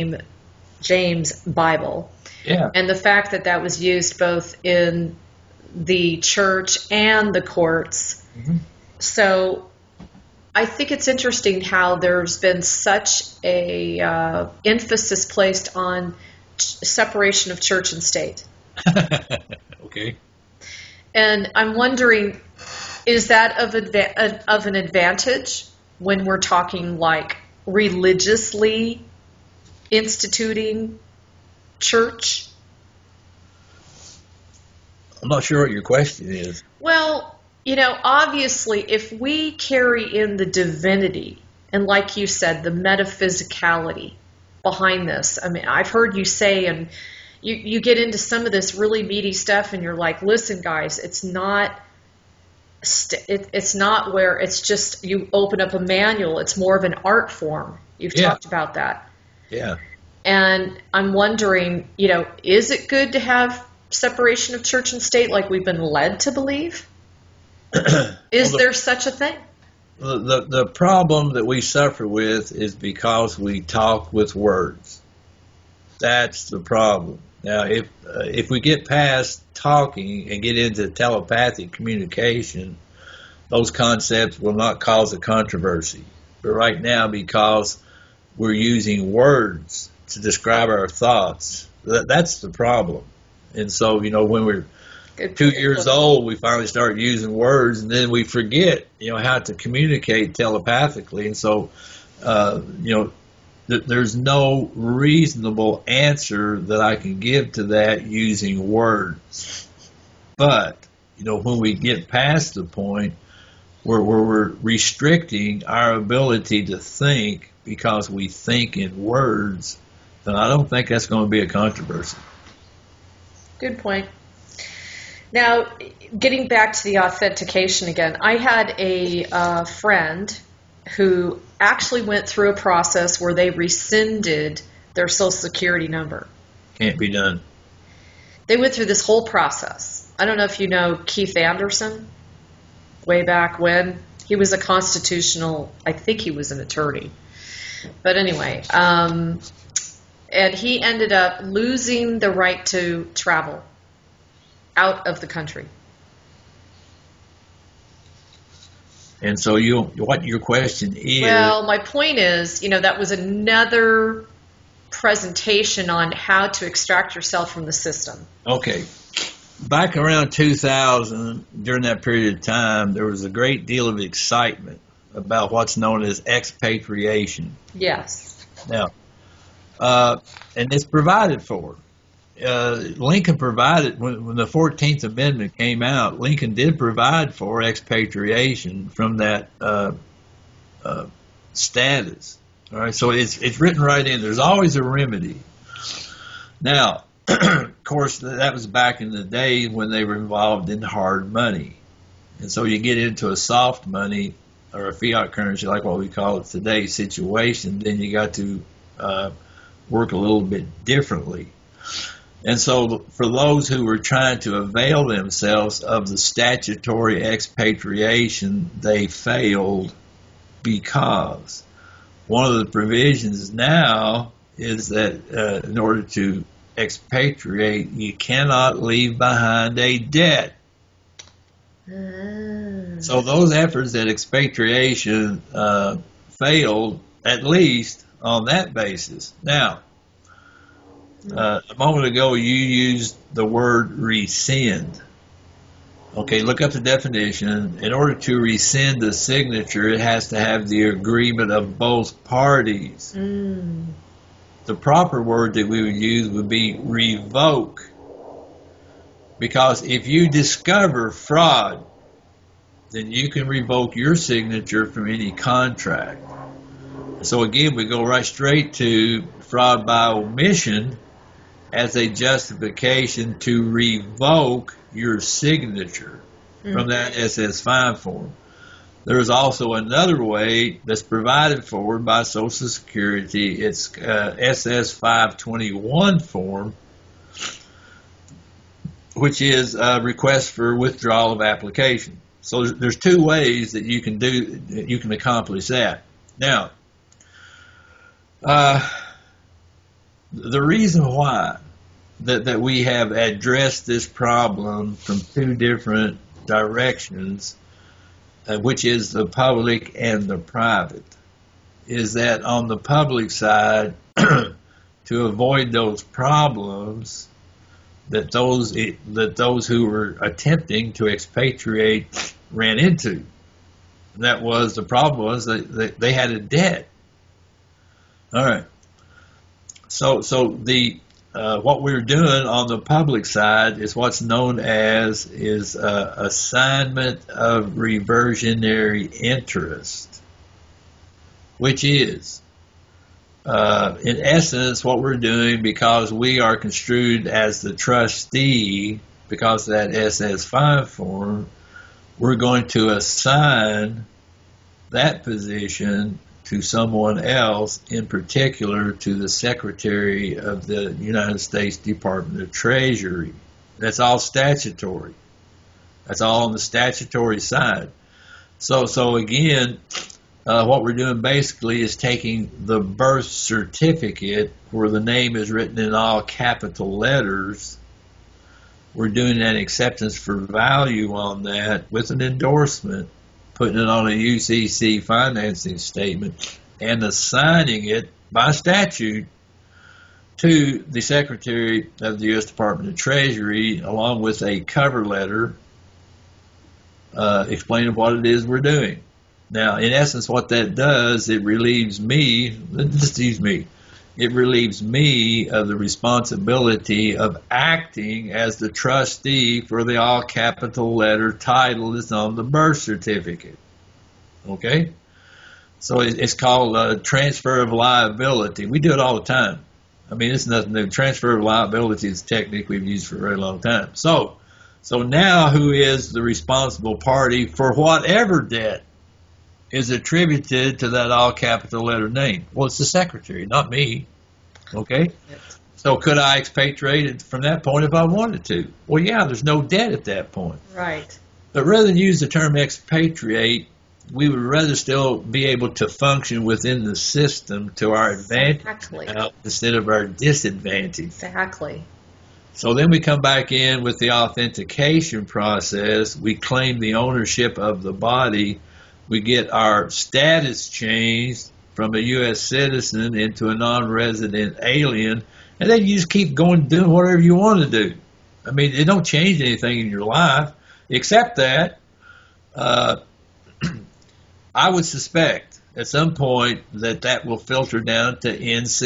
James Bible. Yeah. And the fact that was used both in the church and the courts. Mm-hmm. So I think it's interesting how there's been such a emphasis placed on separation of church and state. Okay. And I'm wondering, is that of an advantage when we're talking like religiously instituting church? I'm not sure what your question is. Well, obviously, if we carry in the divinity and, like you said, the metaphysicality behind this, I mean, I've heard you say, and you get into some of this really meaty stuff, and you're like, listen, guys, it's not where it's just you open up a manual. It's more of an art form. You've talked about that. Yeah. And I'm wondering, is it good to have separation of church and state like we've been led to believe? Is there such a thing? The problem that we suffer with is because we talk with words. That's the problem. Now, if we get past talking and get into telepathic communication, those concepts will not cause a controversy. But right now, because we're using words to describe our thoughts, that's the problem. And so, when we're 2 years old, we finally start using words, and then we forget, how to communicate telepathically. And so, there's no reasonable answer that I can give to that using words. But, when we get past the point where we're restricting our ability to think because we think in words, then I don't think that's going to be a controversy. Good point. Now, getting back to the authentication again, I had a friend who actually went through a process where they rescinded their Social Security number. Can't be done. They went through this whole process. I don't know if you know Keith Anderson, way back when. He was a constitutional, I think he was an attorney. But anyway, and he ended up losing the right to travel out of the country. And so what your question is... Well, my point is, that was another presentation on how to extract yourself from the system. Okay. Back around 2000, during that period of time, there was a great deal of excitement about what's known as expatriation. Yes. Now, and it's provided for. Lincoln provided, when the 14th Amendment came out, Lincoln did provide for expatriation from that status. All right, so it's written right in. There's always a remedy. Now, of course, that was back in the day when they were involved in hard money. And so you get into a soft money or a fiat currency, like what we call it today, situation, then you got to work a little bit differently. And so for those who were trying to avail themselves of the statutory expatriation, they failed because one of the provisions now is that in order to expatriate, you cannot leave behind a debt. So those efforts at expatriation failed, at least on that basis. Now, a moment ago, you used the word rescind. Okay, look up the definition. In order to rescind a signature, it has to have the agreement of both parties. The proper word that we would use would be revoke. Because if you discover fraud, then you can revoke your signature from any contract. So again, we go right straight to fraud by omission as a justification to revoke your signature from that SS5 form. There is also another way that's provided for by Social Security. It's SS521 form, which is a request for withdrawal of application. So there's two ways that you can accomplish that. Now, the reason why that we have addressed this problem from two different directions, which is the public and the private. Is that on the public side, to avoid those problems that those who were attempting to expatriate ran into. That was the problem, was that they had a debt. All right. So the what we're doing on the public side is what's known as assignment of reversionary interest, which is in essence what we're doing, because we are construed as the trustee because of that SS5 form. We're going to assign that position to someone else, in particular to the Secretary of the United States Department of Treasury. That's all statutory. That's all on the statutory side. So again, what we're doing basically is taking the birth certificate where the name is written in all capital letters. We're doing an acceptance for value on that with an endorsement, putting it on a UCC financing statement, and assigning it by statute to the Secretary of the U.S. Department of Treasury, along with a cover letter explaining what it is we're doing. Now, in essence, what that does, it relieves me, it relieves me of the responsibility of acting as the trustee for the all capital letter title that's on the birth certificate. Okay? So it's called transfer of liability. We do it all the time. I mean, it's nothing new. Transfer of liability is a technique we've used for a very long time. So now who is the responsible party for whatever debt is attributed to that all capital letter name? Well, it's the Secretary, not me. Okay? So could I expatriate it from that point if I wanted to? Well, yeah, there's no debt at that point. Right. But rather than use the term expatriate, we would rather still be able to function within the system to our advantage instead of our disadvantage. Exactly. So then we come back in with the authentication process. We claim the ownership of the body. We get our status changed from a U.S. citizen into a non-resident alien, and then you just keep going doing whatever you want to do. I mean, it don't change anything in your life, except that I would suspect at some point that will filter down to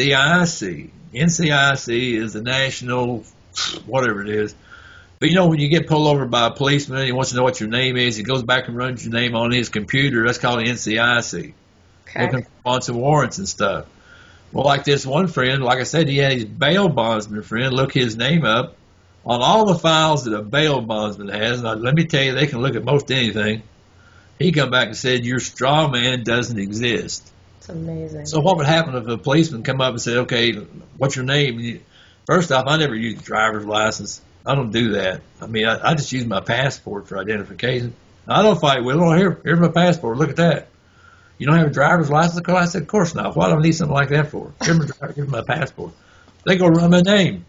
NCIC. NCIC is the national, whatever it is. But, when you get pulled over by a policeman and he wants to know what your name is, he goes back and runs your name on his computer. That's called NCIC. Okay. Looking for wants and warrants and stuff. Well, like this one friend, like I said, he had his bail bondsman friend look his name up on all the files that a bail bondsman has. And let me tell you, they can look at most anything. He come back and said, your straw man doesn't exist. It's amazing. So what would happen if a policeman come up and said, okay, what's your name? First off, I never use a driver's license. I don't do that. I mean, I just use my passport for identification. I don't fight with them. Oh, here's my passport. Look at that. You don't have a driver's license? I said, of course not. Why do I need something like that for? Here's my passport. They go run my name.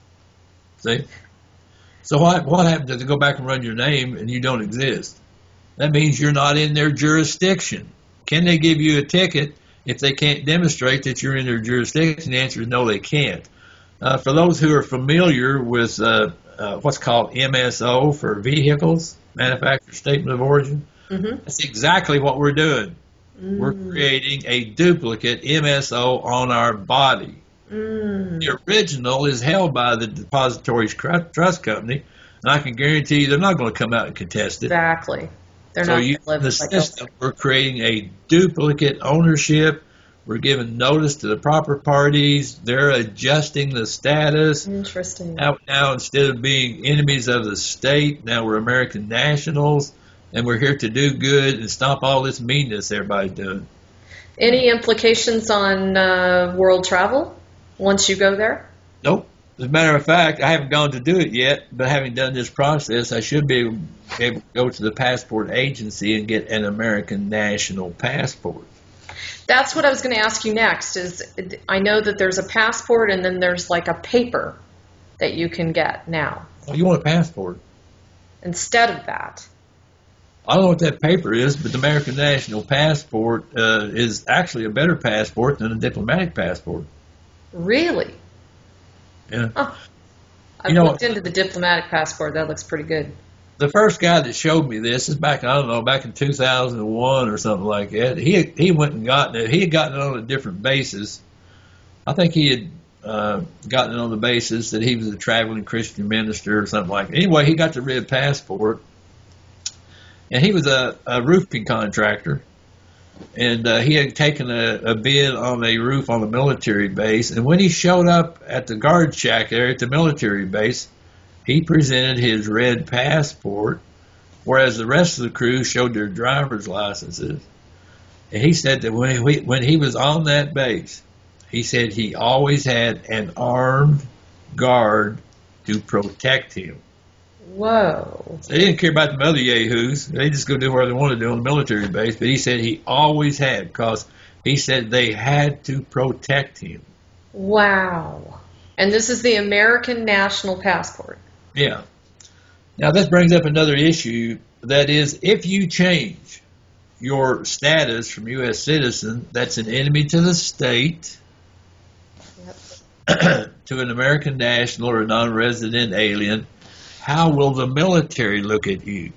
See? So what happens if they go back and run your name and you don't exist? That means you're not in their jurisdiction. Can they give you a ticket if they can't demonstrate that you're in their jurisdiction? The answer is no, they can't. For those who are familiar with what's called MSO for vehicles, manufacturer statement of origin, that's exactly what we're doing. We're creating a duplicate MSO on our body. The original is held by the depository trust company, and I can guarantee you they're not going to come out and contest it. Exactly. They're so not using the system, we're creating a duplicate ownership. We're giving notice to the proper parties. They're adjusting the status. Interesting. Now instead of being enemies of the state, now we're American nationals, and we're here to do good and stop all this meanness everybody's doing. Any implications on world travel once you go there? Nope. As a matter of fact, I haven't gone to do it yet, but having done this process, I should be able to go to the passport agency and get an American national passport. That's what I was going to ask you next. Is I know that there's a passport and then there's like a paper that you can get now Well, you want a passport. instead of that. I don't know what that paper is, but the American National Passport is actually a better passport than a diplomatic passport. Really? Yeah. Oh, I've looked into the diplomatic passport. That looks pretty good. The first guy that showed me this is back in 2001 or something like that. He went and gotten it. He had gotten it on a different basis. I think he had gotten it on the basis that he was a traveling Christian minister or something like that. Anyway, he got the red passport, and he was a roofing contractor, and he had taken a bid on a roof on a military base. And when he showed up at the guard shack there at the military base, he presented his red passport, whereas the rest of the crew showed their driver's licenses. And he said that when he was on that base, he said he always had an armed guard to protect him. Whoa. They didn't care about the other yahoos. They just go do whatever they want to do on the military base. But he said he always had, because he said they had to protect him. Wow. And this is the American National Passport. Yeah. Now, this brings up another issue. That is, if you change your status from U.S. citizen, that's an enemy to the state, to an American national or a non-resident alien, how will the military look at you?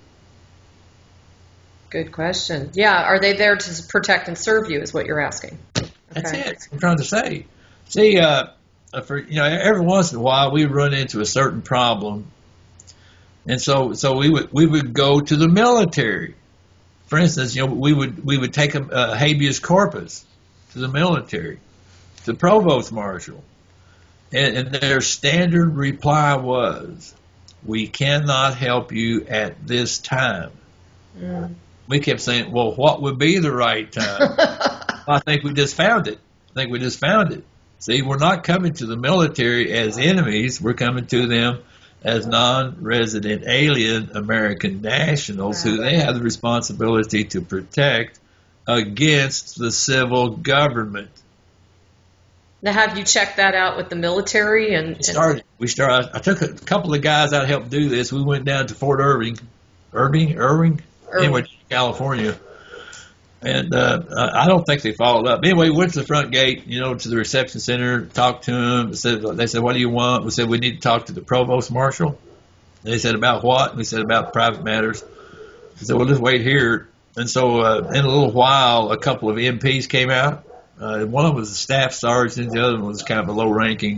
Good question. Yeah, are they there to protect and serve you is what you're asking. That's Okay. it. I'm trying to say. See, every once in a while we run into a certain problem, and so we would go to the military. For instance, we would take a habeas corpus to the military, to the provost marshal, and their standard reply was, "We cannot help you at this time." Mm. We kept saying, "Well, what would be the right time?" I think we just found it. See, we're not coming to the military as enemies. We're coming to them as non-resident alien American nationals who they have the responsibility to protect against the civil government. Now, have you checked that out with the military? We started. I took a couple of guys out to help do this. We went down to Fort Irving, anyway, California. And I don't think they followed up. Anyway, we went to the front gate, to the reception center, talked to them. They said, "What do you want?" We said, "We need to talk to the provost marshal." They said, "About what?" We said, "About private matters." They said, "Well, just wait here." And so in a little while, a couple of MPs came out. One of them was a staff sergeant. The other one was kind of a low-ranking.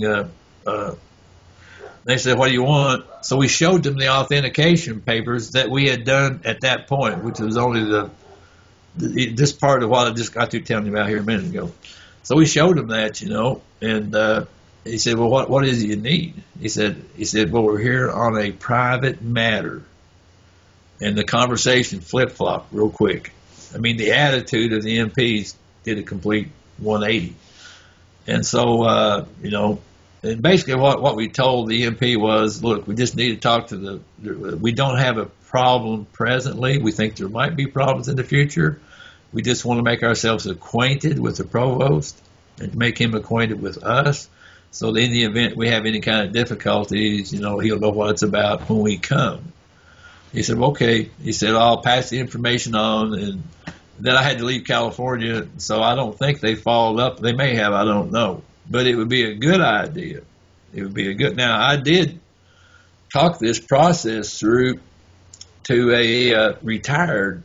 They said, "What do you want?" So we showed them the authentication papers that we had done at that point, which was only this part of what I just got through telling you about here a minute ago. So we showed him that, and he said, "Well, what is it you need?" He said, "Well, we're here on a private matter." And the conversation flip-flopped real quick. I mean, the attitude of the MPs did a complete 180. And so, and basically what we told the MP was, look, we just need to talk to we don't have a problem presently. We think there might be problems in the future. We just want to make ourselves acquainted with the provost and make him acquainted with us. So that in the event we have any kind of difficulties, he'll know what it's about when we come. He said, "Okay." He said, "I'll pass the information on." And then I had to leave California, so I don't think they followed up. They may have, I don't know. But it would be a good idea. Now, I did talk this process through to a retired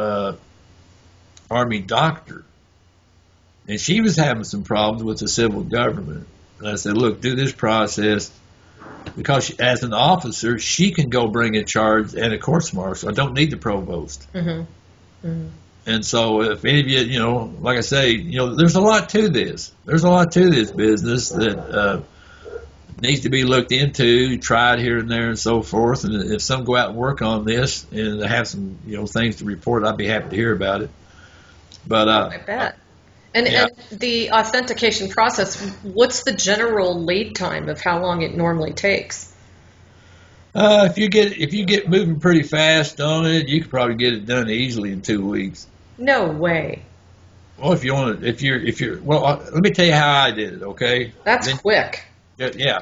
Army doctor. And she was having some problems with the civil government. And I said, "Look, do this process." Because as an officer, she can go bring a charge and a court-martial. I don't need the provost. Mm-hmm. Mm-hmm. And so if any of you, like I say, there's a lot to this. There's a lot to this business that needs to be looked into, tried here and there and so forth. And if some go out and work on this and have some, things to report, I'd be happy to hear about it. But I bet. And the authentication process, what's the general lead time of how long it normally takes? If you get moving pretty fast on it, you could probably get it done easily in 2 weeks. No way. Well, if you're, well, let me tell you how I did it. Okay. That's quick. Yeah.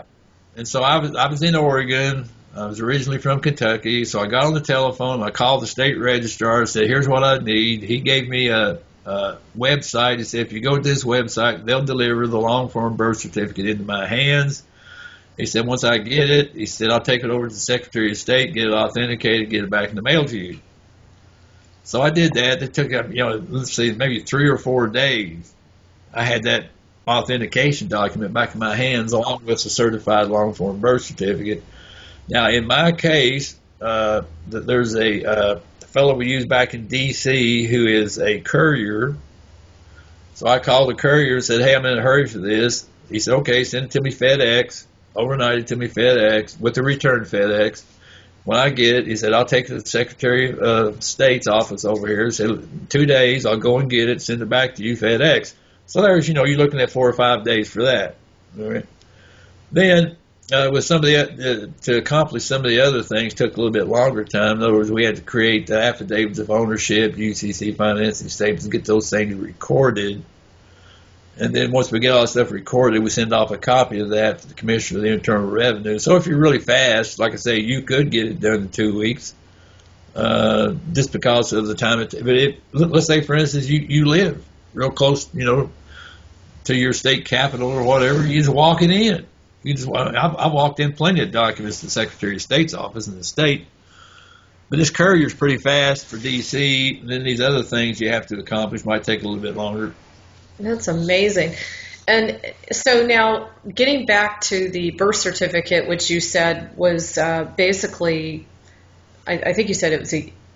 And so I was in Oregon. I was originally from Kentucky, so I got on the telephone. I called the state registrar and said, "Here's what I need." He gave me a website. He said, "If you go to this website, they'll deliver the long form birth certificate into my hands." He said, "Once I get it," he said, "I'll take it over to the Secretary of State, get it authenticated, get it back in the mail to you." So I did that. It took, let's see, maybe 3 or 4 days. I had that authentication document back in my hands along with a certified long form birth certificate. Now, in my case, there's a fellow we used back in D.C. who is a courier. So I called the courier and said, "Hey, I'm in a hurry for this." He said, "Okay, send it to me FedEx." Overnight it to me FedEx with the return FedEx. When I get it, he said, "I'll take it to the Secretary of State's office over here." He said, "2 days, I'll go and get it, send it back to you FedEx." So there's, you're looking at 4 or 5 days for that. All right. Then with some of the to accomplish some of the other things took a little bit longer time. In other words, we had to create the affidavits of ownership, UCC financing statements, and get those things recorded. And then once we get all that stuff recorded, we send off a copy of that to the Commissioner of the Internal Revenue. So if you're really fast, like I say, you could get it done in 2 weeks, just because of the time. Let's say, for instance, you live real close, to your state capital or whatever. You just walk it in. I walked in plenty of documents to the Secretary of State's office in the state. But this courier's pretty fast for D.C. And then these other things you have to accomplish might take a little bit longer. That's amazing. And so now, getting back to the birth certificate, which you said was basically, I think you said it was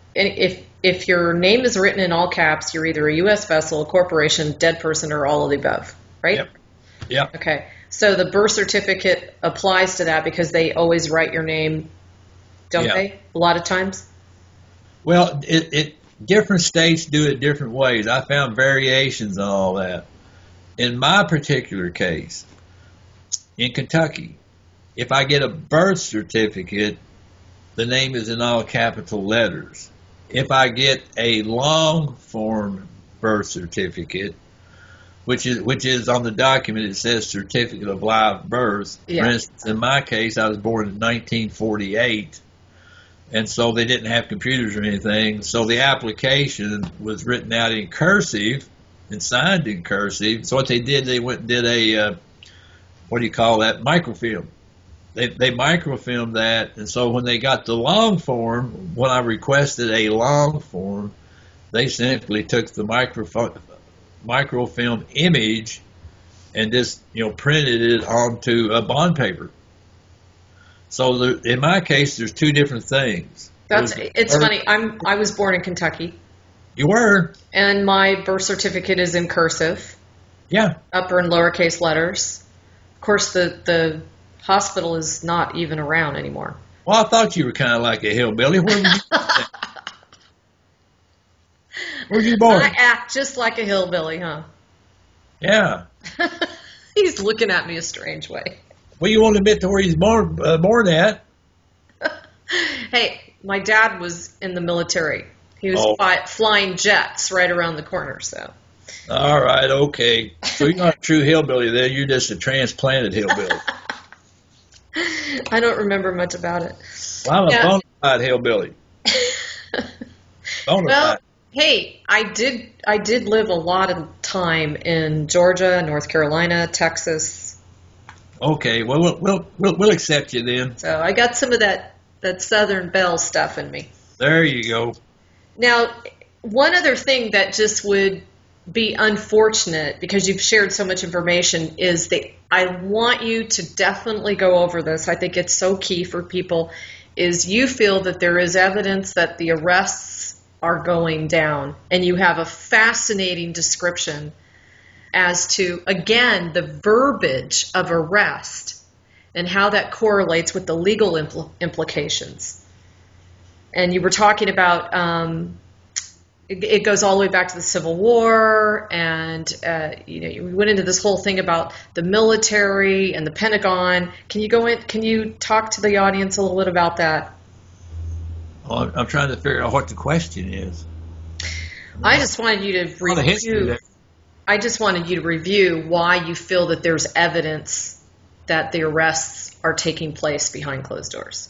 if your name is written in all caps, you're either a U.S. vessel, a corporation, dead person, or all of the above, right? Yep. Okay. So the birth certificate applies to that because they always write your name, don't they? A lot of times. Well, different states do it different ways. I found variations on all that. In my particular case, in Kentucky, if I get a birth certificate, the name is in all capital letters. If I get a long form birth certificate, which is on the document, it says certificate of live birth. Yeah. For instance, in my case, I was born in 1948. And so they didn't have computers or anything. So the application was written out in cursive and signed in cursive. So what they did, they went and did a, microfilm. They microfilmed that. And so when they got the long form, when I requested a long form, they simply took the microfilm image and just, printed it onto a bond paper. So in my case, there's 2 different things. It's funny. I was born in Kentucky. You were? And my birth certificate is in cursive. Yeah. Upper and lowercase letters. Of course, the hospital is not even around anymore. Well, I thought you were kind of like a hillbilly. Where were you born? I act just like a hillbilly, huh? Yeah. He's looking at me a strange way. Well, you won't admit to where he's born at. Hey, my dad was in the military. He was flying jets right around the corner, so. All right, okay. So you're not a true hillbilly then. You're just a transplanted hillbilly. I don't remember much about it. Well, I'm a bona fide hillbilly. Well, hey, I did live a lot of time in Georgia, North Carolina, Texas. Okay, well, we'll accept you then. So I got some of that Southern Belle stuff in me. There you go. Now, one other thing that just would be unfortunate, because you've shared so much information, is that I want you to definitely go over this. I think it's so key for people, is you feel that there is evidence that the arrests are going down, and you have a fascinating description as to, again, the verbiage of arrest and how that correlates with the legal implications. And you were talking about, it goes all the way back to the Civil War, and we went into this whole thing about the military and the Pentagon. Can you talk to the audience a little bit about that? Well, I'm trying to figure out what the question is. I just wanted you to review. I just wanted you to review why you feel that there's evidence that the arrests are taking place behind closed doors?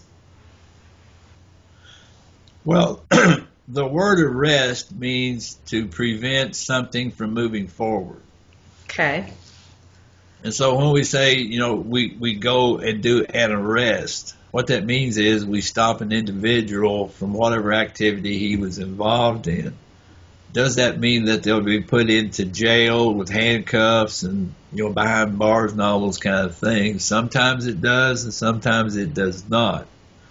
Well, the word arrest means to prevent something from moving forward. Okay. And so when we say, we go and do an arrest, what that means is we stop an individual from whatever activity he was involved in. Does that mean that they'll be put into jail with handcuffs and, behind bars and all those kind of things? Sometimes it does, and sometimes it does not.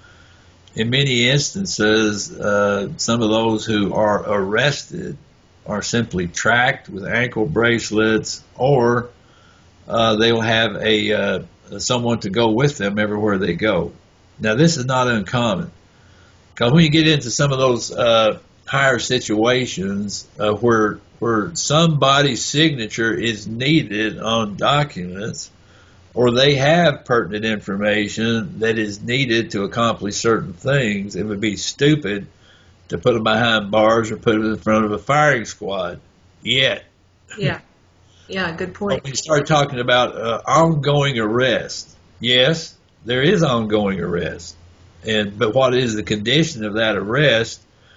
In many instances, some of those who are arrested are simply tracked with ankle bracelets, or they'll have someone to go with them everywhere they go. Now, this is not uncommon, because when you get into some of those higher situations where somebody's signature is needed on documents, or they have pertinent information that is needed to accomplish certain things, it would be stupid to put them behind bars or put them in front of a firing squad yet. Yeah, good point. When you start talking about ongoing arrest, yes, there is ongoing arrest, but what is the condition of that arrest?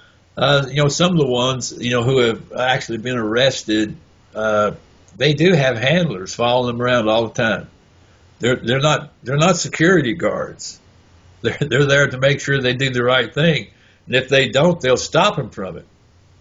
Some of the ones who have actually been arrested, they do have handlers following them around all the time. They're not security guards. They're there to make sure they do the right thing, and if they don't, they'll stop them from it.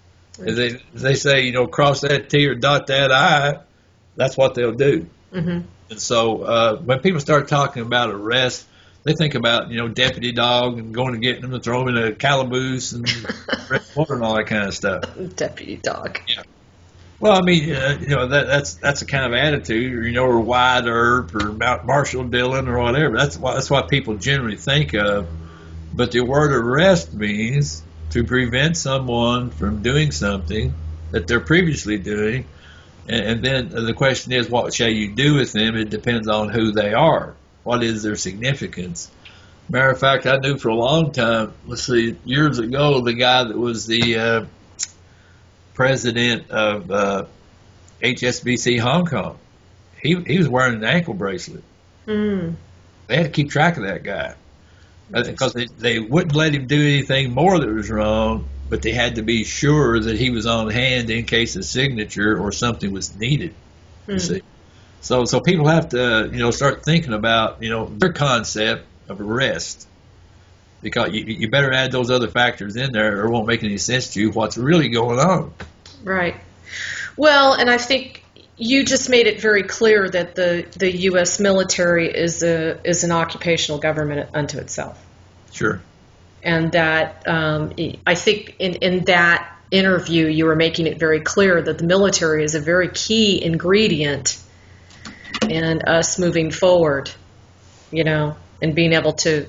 If they say cross that T or dot that I, that's what they'll do. Mm-hmm. And so when people start talking about arrest, they think about deputy dog and going and getting them to throw them in a calaboose and water and all that kind of stuff. Deputy dog. Yeah. Well, I mean, that's the kind of attitude, or Wyatt Earp or Marshall Dillon or whatever. That's what people generally think of. But the word arrest means to prevent someone from doing something that they're previously doing, and then the question is, what shall you do with them? It depends on who they are. What is their significance? Matter of fact, I knew for a long time, years ago, the guy that was the president of HSBC Hong Kong, he was wearing an ankle bracelet. Mm. They had to keep track of that guy because they wouldn't let him do anything more that was wrong, but they had to be sure that he was on hand in case a signature or something was needed. You see? So people have to start thinking about their concept of arrest, because you better add those other factors in there, or it won't make any sense to you what's really going on. Right. Well, and I think you just made it very clear that the U.S. military is an occupational government unto itself. Sure. And that I think in that interview you were making it very clear that the military is a very key ingredient in us moving forward, and being able to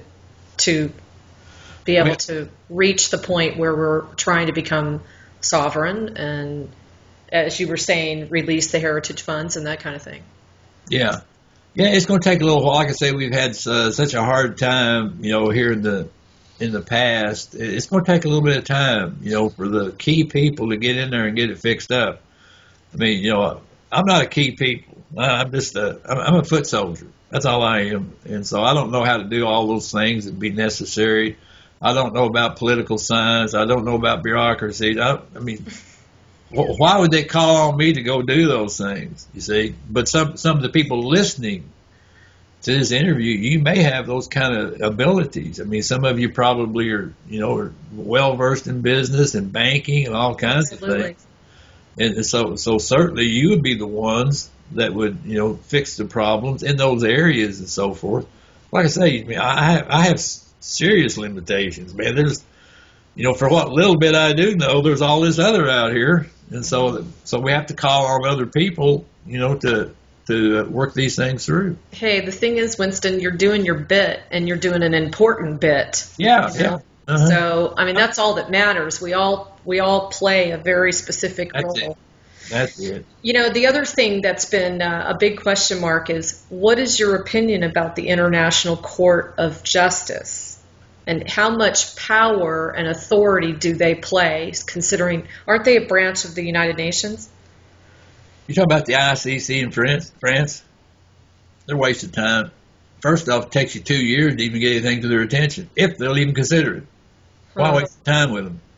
reach the point where we're trying to become sovereign and, as you were saying, release the heritage funds and that kind of thing. Yeah, it's going to take a little while. Like I say, we've had such a hard time, here in the past. It's going to take a little bit of time, for the key people to get in there and get it fixed up. I mean, I'm not a key people. I'm just I'm a foot soldier. That's all I am. And so I don't know how to do all those things that would be necessary. I don't know about political science. I don't know about bureaucracy. I mean, why would they call on me to go do those things, you see? But some of the people listening to this interview, you may have those kind of abilities. I mean, some of you probably are well-versed in business and banking and all kinds of things. And so certainly you would be the ones that would, fix the problems in those areas and so forth. Like I say, I have serious limitations, man. There's, for what little bit I do know, there's all this other out here. And so we have to call on other people, to work these things through. Hey, the thing is, Winston, you're doing your bit, and you're doing an important bit. Yeah, yeah. Uh-huh. So, I mean, that's all that matters. We all play a very specific role. That's it. The other thing that's been a big question mark is, what is your opinion about the International Court of Justice? And how much power and authority do they play, considering, aren't they a branch of the United Nations? You talking about the ICC in France? They're a waste of time. first off, it takes you 2 years to even get anything to their attention, if they'll even consider it. Why waste time with them?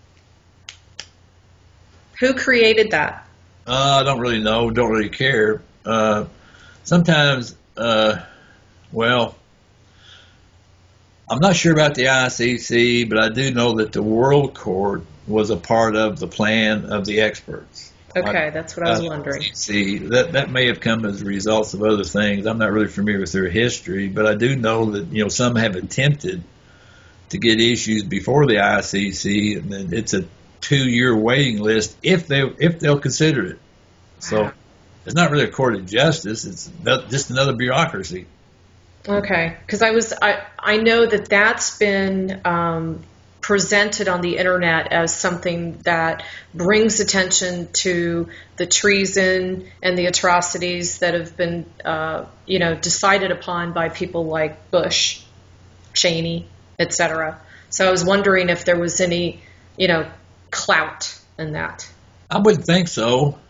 Who created that? I don't really know. Don't really care. Sometimes, well, I'm not sure about the ICC, but I do know that the World Court was a part of the plan of the experts. Okay, that's what I was wondering. See, that may have come as a result of other things. I'm not really familiar with their history, but I do know that some have attempted to get issues before the ICC, and it's a 2-year waiting list if they'll consider it. So it's not really a court of justice; it's just another bureaucracy. Okay, because I know that's been presented on the internet as something that brings attention to the treason and the atrocities that have been decided upon by people like Bush, Cheney, etc. So I was wondering if there was any clout in that. I wouldn't think so.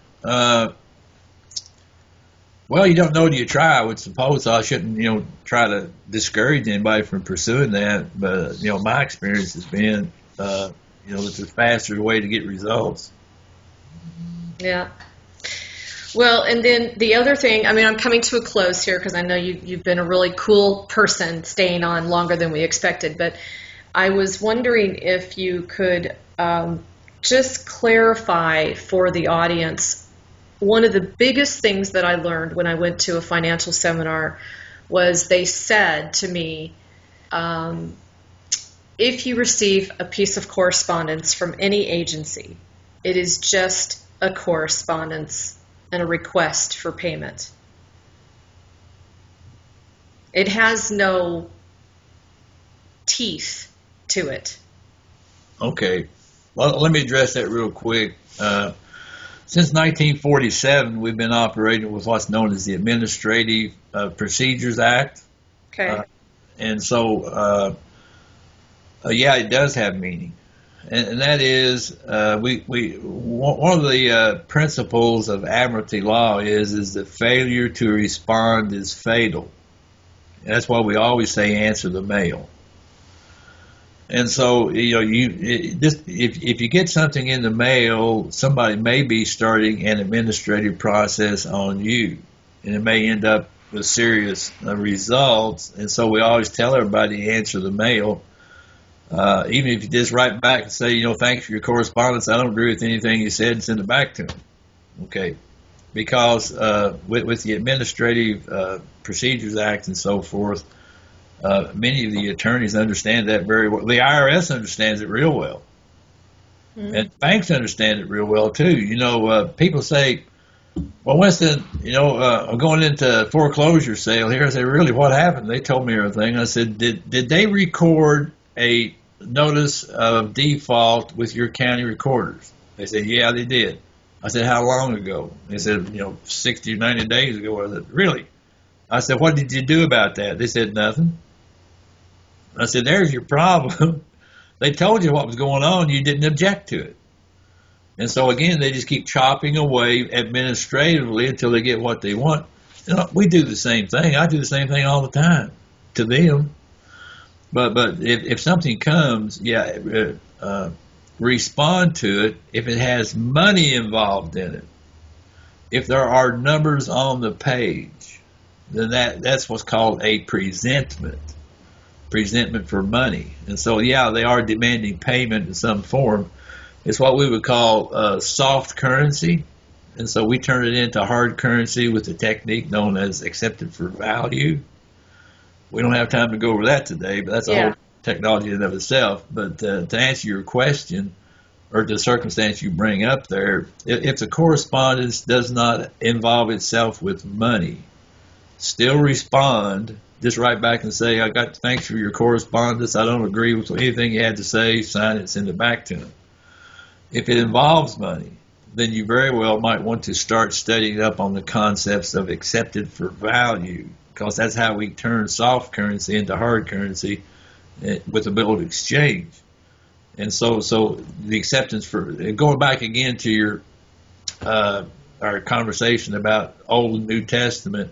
Well, you don't know till you try. I would suppose I shouldn't, try to discourage anybody from pursuing that. But, my experience has been, it's a faster way to get results. Yeah. Well, and then the other thing, I'm coming to a close here because I know you've been a really cool person staying on longer than we expected. But I was wondering if you could just clarify for the audience. One of the biggest things that I learned when I went to a financial seminar was they said to me, if you receive a piece of correspondence from any agency, it is just a correspondence and a request for payment. It has no teeth to it. Okay. Well, let me address that real quick. Since 1947, we've been operating with what's known as the Administrative Procedures Act. Okay. And so, it does have meaning. And that is, one of the principles of admiralty law is that failure to respond is fatal. And that's why we always say answer the mail. And so, if you get something in the mail, somebody may be starting an administrative process on you, and it may end up with serious results. And so we always tell everybody to answer the mail, even if you just write back and say, thanks for your correspondence. I don't agree with anything you said, and send it back to them. Okay, because with the Administrative Procedures Act and so forth. Many of the attorneys understand that very well. The IRS understands it real well. Mm-hmm. And banks understand it real well, too. People say, well, Winston, I'm going into a foreclosure sale here. I say, really, what happened? They told me everything. I said, did they record a notice of default with your county recorders? They said, yeah, they did. I said, how long ago? They said, 60 or 90 days ago. I said, really? I said, what did you do about that? They said, nothing. I said, there's your problem. They told you what was going on. You didn't object to it. And so, again, they just keep chopping away administratively until they get what they want. We do the same thing. I do the same thing all the time to them. But if something comes, respond to it if it has money involved in it. If there are numbers on the page, then that's what's called a presentment for money. And so, they are demanding payment in some form. It's what we would call soft currency. And so we turn it into hard currency with a technique known as accepted for value. We don't have time to go over that today, but that's a whole technology in and of itself. But to answer your question, or the circumstance you bring up there, if the correspondence does not involve itself with money, still respond. Just write back and say, thanks for your correspondence. I don't agree with anything you had to say. Sign it, send it back to them. If it involves money, then you very well might want to start studying up on the concepts of accepted for value, because that's how we turn soft currency into hard currency with a bill of exchange. And so the acceptance for, going back again to our conversation about Old and New Testament,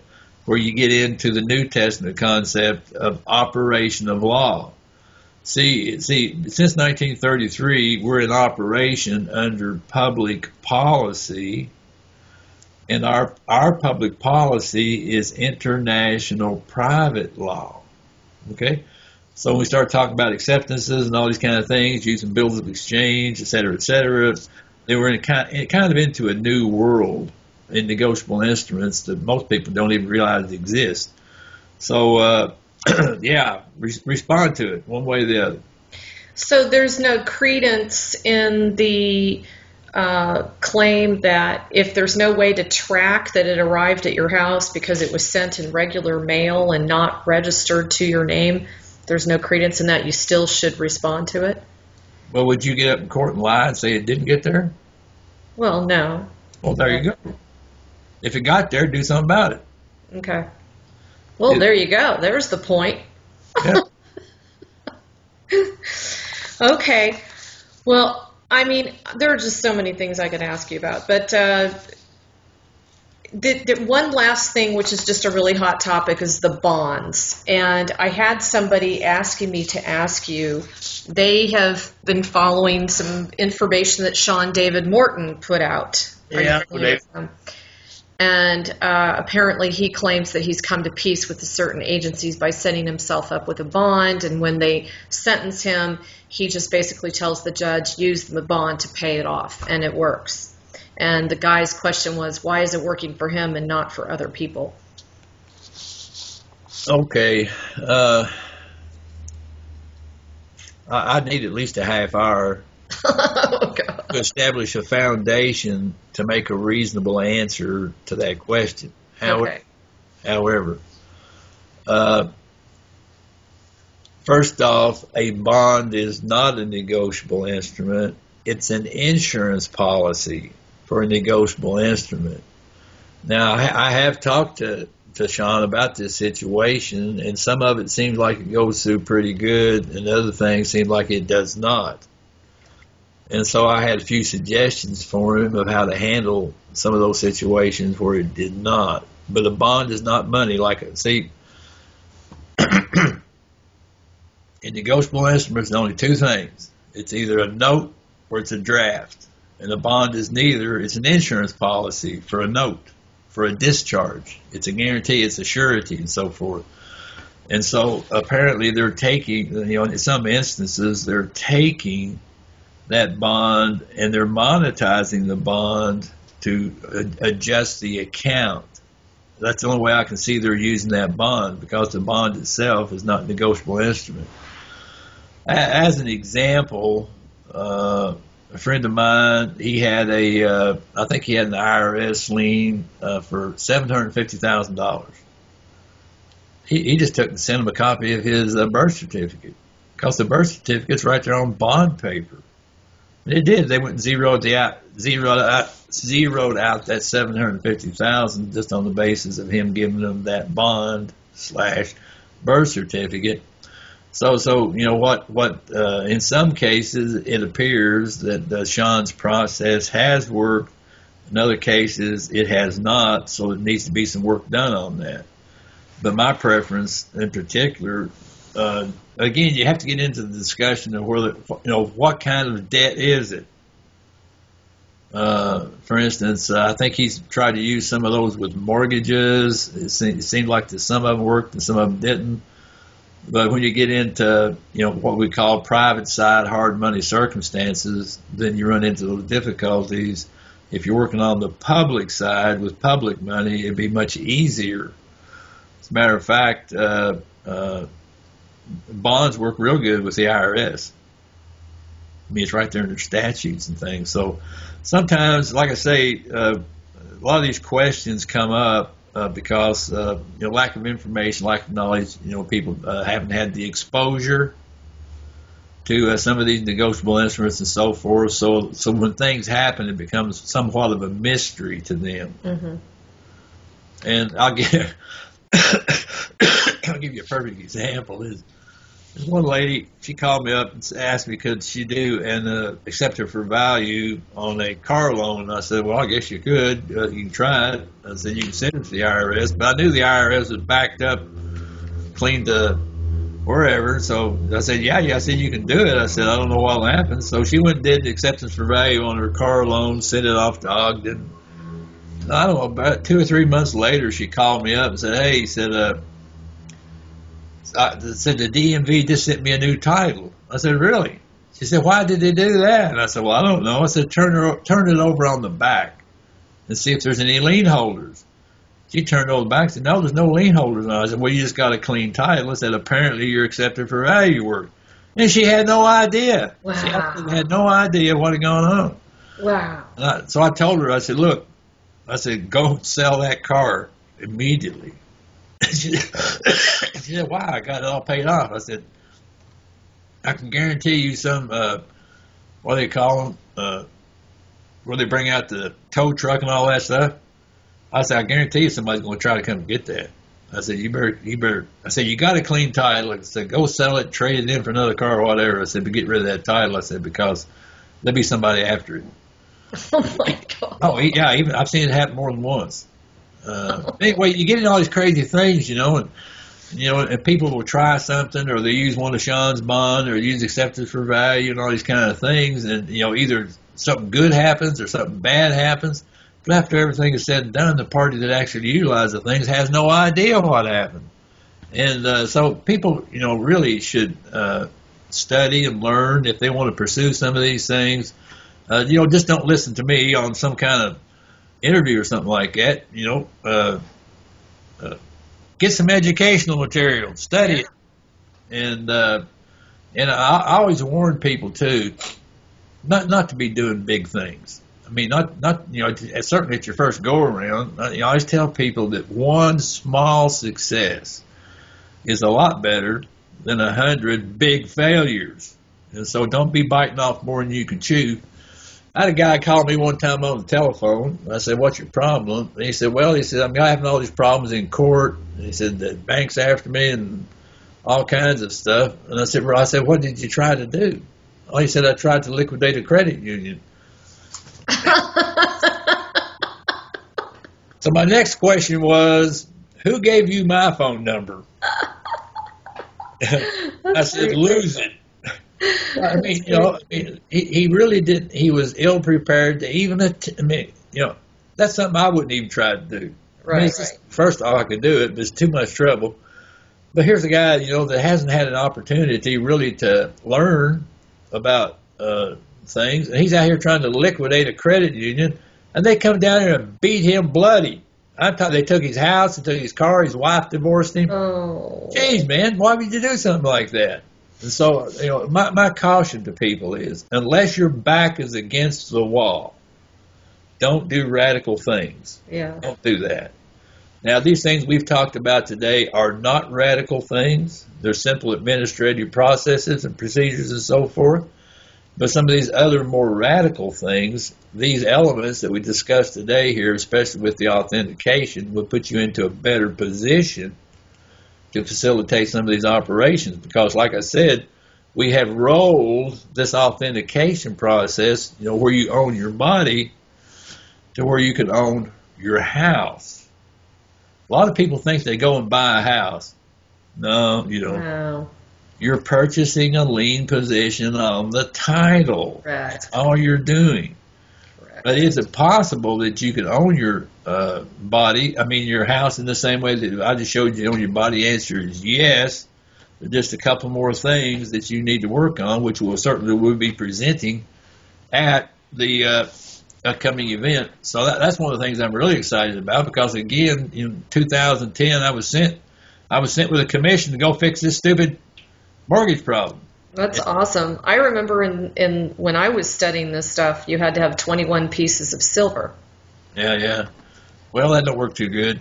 where you get into the New Testament concept of operation of law. See, since 1933, we're in operation under public policy, and our public policy is international private law. Okay? So when we start talking about acceptances and all these kind of things, using bills of exchange, et cetera, they were kind of into a new world in negotiable instruments that most people don't even realize exist. So, yeah, respond to it one way or the other. So there's no credence in the claim that if there's no way to track that it arrived at your house because it was sent in regular mail and not registered to your name, there's no credence in that, you still should respond to it? Well, would you get up in court and lie and say it didn't get there? Well, no. Well, there you go. If it got there, do something about it. Okay. Well, there you go. There's the point. Yeah. Okay. Well, I mean, there are just so many things I could ask you about. But the one last thing, which is just a really hot topic, is the bonds. And I had somebody asking me to ask you, they have been following some information that Sean David Morton put out. Yeah. And apparently he claims that he's come to peace with certain agencies by setting himself up with a bond. And when they sentence him, he just basically tells the judge, use the bond to pay it off. And it works. And the guy's question was, why is it working for him and not for other people? Okay. I need at least a half hour Oh, God. to establish a foundation to make a reasonable answer to that question. Okay. However, first off, a bond is not a negotiable instrument. It's an insurance policy for a negotiable instrument. Now, I have talked to Sean about this situation, and some of it seems like it goes through pretty good, and other things seem like it does not. And so I had a few suggestions for him of how to handle some of those situations where it did not. But a bond is not money. In negotiable instruments, there's only two things. It's either a note or it's a draft. And a bond is neither. It's an insurance policy for a note, for a discharge. It's a guarantee, it's a surety, and so forth. And so apparently they're taking, in some instances, they're taking that bond and they're monetizing the bond to adjust the account. That's the only way I can see they're using that bond, because the bond itself is not a negotiable instrument. As an example, a friend of mine, he had I think he had an IRS lien for $750,000. He just took and sent him a copy of his birth certificate, because the birth certificate's right there on bond paper. They did. They went and zeroed out that $750,000 just on the basis of him giving them that bond/birth certificate. So you know what? In some cases, it appears that Sean's process has worked. In other cases, it has not. So it needs to be some work done on that. But my preference, in particular. Again, you have to get into the discussion of whether, what kind of debt is it? For instance, I think he's tried to use some of those with mortgages. It seemed like that some of them worked and some of them didn't. But when you get into, what we call private side hard money circumstances, then you run into those difficulties. If you're working on the public side with public money, it'd be much easier. As a matter of fact, bonds work real good with the IRS. I mean, it's right there in their statutes and things. So sometimes, like I say, a lot of these questions come up because lack of information, lack of knowledge. People haven't had the exposure to some of these negotiable instruments and so forth. So when things happen, it becomes somewhat of a mystery to them. Mm-hmm. And I'll give you a perfect example. This one lady, she called me up and asked me could she do an accepted for value on a car loan. And I said, well, I guess you could. You can try it. I said, you can send it to the IRS. But I knew the IRS was backed up, clean to wherever. So I said, yeah. I said, you can do it. I said, I don't know what will happen. So she went and did the acceptance for value on her car loan, sent it off to Ogden. I don't know, about 2 or 3 months later, she called me up and said, hey, said the DMV just sent me a new title. I said, really? She said, why did they do that? And I said, well, I don't know. I said, turn it over on the back and see if there's any lien holders. She turned over the back and said, no, there's no lien holders. And I said, well, you just got a clean title. I said, apparently you're accepted for value work. And she had no idea. Wow. She had no idea what had gone on. Wow. So I told her, I said, look, I said, go sell that car immediately. She said, why? I got it all paid off. I said, I can guarantee you some, what do they call them, where they bring out the tow truck and all that stuff. I said, I guarantee you somebody's going to try to come get that. I said, you better, I said, you got a clean title. I said, go sell it, trade it in for another car or whatever. I said, but get rid of that title. I said, because there'll be somebody after it. Oh my God. Oh, yeah, even I've seen it happen more than once. Anyway, you get into all these crazy things, and people will try something, or they use one of Sean's bond, or use acceptance for value, and all these kind of things, and either something good happens or something bad happens. But after everything is said and done, the party that actually utilizes the things has no idea what happened. And so people, really should study and learn if they want to pursue some of these things. Just don't listen to me on some kind of interview or something like that. Get some educational material, study it, and I always warn people too, not to be doing big things. I mean, not certainly at your first go around. I always tell people that one small success is a lot better than 100 big failures, and so don't be biting off more than you can chew. I had a guy call me one time on the telephone. I said, what's your problem? And he said, I'm having all these problems in court. And he said, the bank's after me and all kinds of stuff. And I said, what did you try to do? Oh, he said, I tried to liquidate a credit union. So my next question was, who gave you my phone number? I said, lose it. I mean, he really didn't. He was ill prepared to even. That's something I wouldn't even try to do. Right. First off, I could do it, but it's too much trouble. But here's a guy, that hasn't had an opportunity really to learn about things, and he's out here trying to liquidate a credit union, and they come down here and beat him bloody. They took his house, they took his car, his wife divorced him. Oh. Jeez, man, why would you do something like that? And so, my caution to people is, unless your back is against the wall, don't do radical things. Yeah. Don't do that. Now, these things we've talked about today are not radical things. They're simple administrative processes and procedures and so forth. But some of these other more radical things, these elements that we discussed today here, especially with the authentication, will put you into a better position to facilitate some of these operations, because like I said, we have rolled this authentication process, where you own your body, to where you can own your house. A lot of people think they go and buy a house. No, you don't. No. You're purchasing a lien position on the title. Right. That's all you're doing. Correct. But is it possible that you can own your your house in the same way that I just showed you own your body? The answer is yes. There's just a couple more things that you need to work on, which we'll be presenting at the upcoming event. So that's one of the things I'm really excited about, because again, in 2010, I was sent with a commission to go fix this stupid mortgage problem. That's awesome. I remember in when I was studying this stuff, you had to have 21 pieces of silver. Yeah. Well, that don't work too good.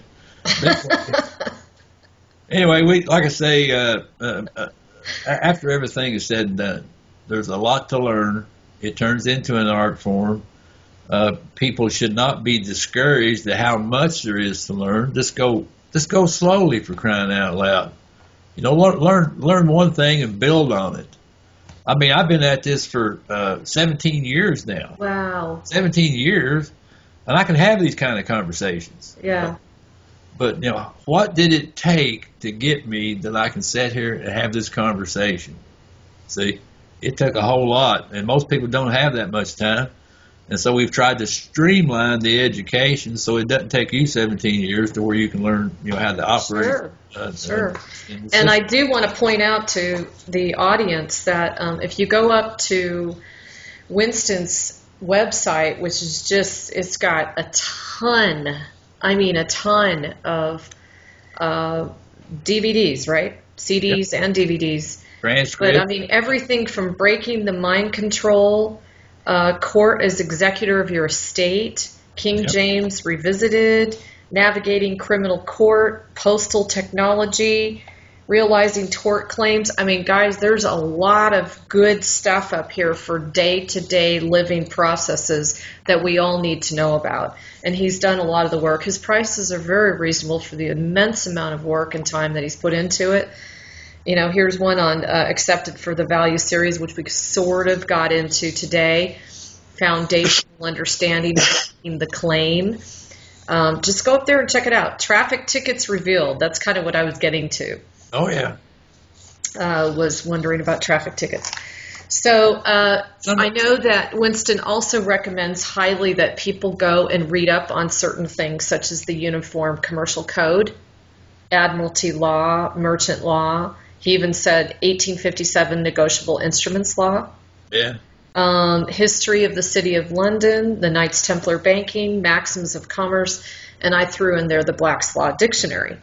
Anyway, like I say, after everything is said and done, there's a lot to learn. It turns into an art form. People should not be discouraged at how much there is to learn. Just go slowly, for crying out loud. learn one thing and build on it. I mean, I've been at this for 17 years now. Wow. 17 years, and I can have these kind of conversations. Yeah. But, what did it take to get me that I can sit here and have this conversation? See, it took a whole lot, and most people don't have that much time. And so we've tried to streamline the education so it doesn't take you 17 years to where you can learn, how to operate. Sure. Sure. And I do want to point out to the audience that if you go up to Winston's website, which is just, it's got a ton of DVDs, right? CDs and DVDs. Transcript. But I mean, everything from breaking the mind control, court as executor of your estate, King James Revisited, navigating criminal court, postal technology, realizing tort claims. I mean, guys, there's a lot of good stuff up here for day-to-day living processes that we all need to know about. And he's done a lot of the work. His prices are very reasonable for the immense amount of work and time that he's put into it. Here's one on Accepted for the Value series, which we sort of got into today. Foundational understanding of the claim. Just go up there and check it out. Traffic tickets revealed. That's kind of what I was getting to. Oh, yeah. Was wondering about traffic tickets. So I know that Winston also recommends highly that people go and read up on certain things, such as the Uniform Commercial Code, Admiralty Law, Merchant Law. He even said 1857 Negotiable Instruments Law. Yeah. History of the City of London, the Knights Templar Banking, Maxims of Commerce, and I threw in there the Black's Law Dictionary.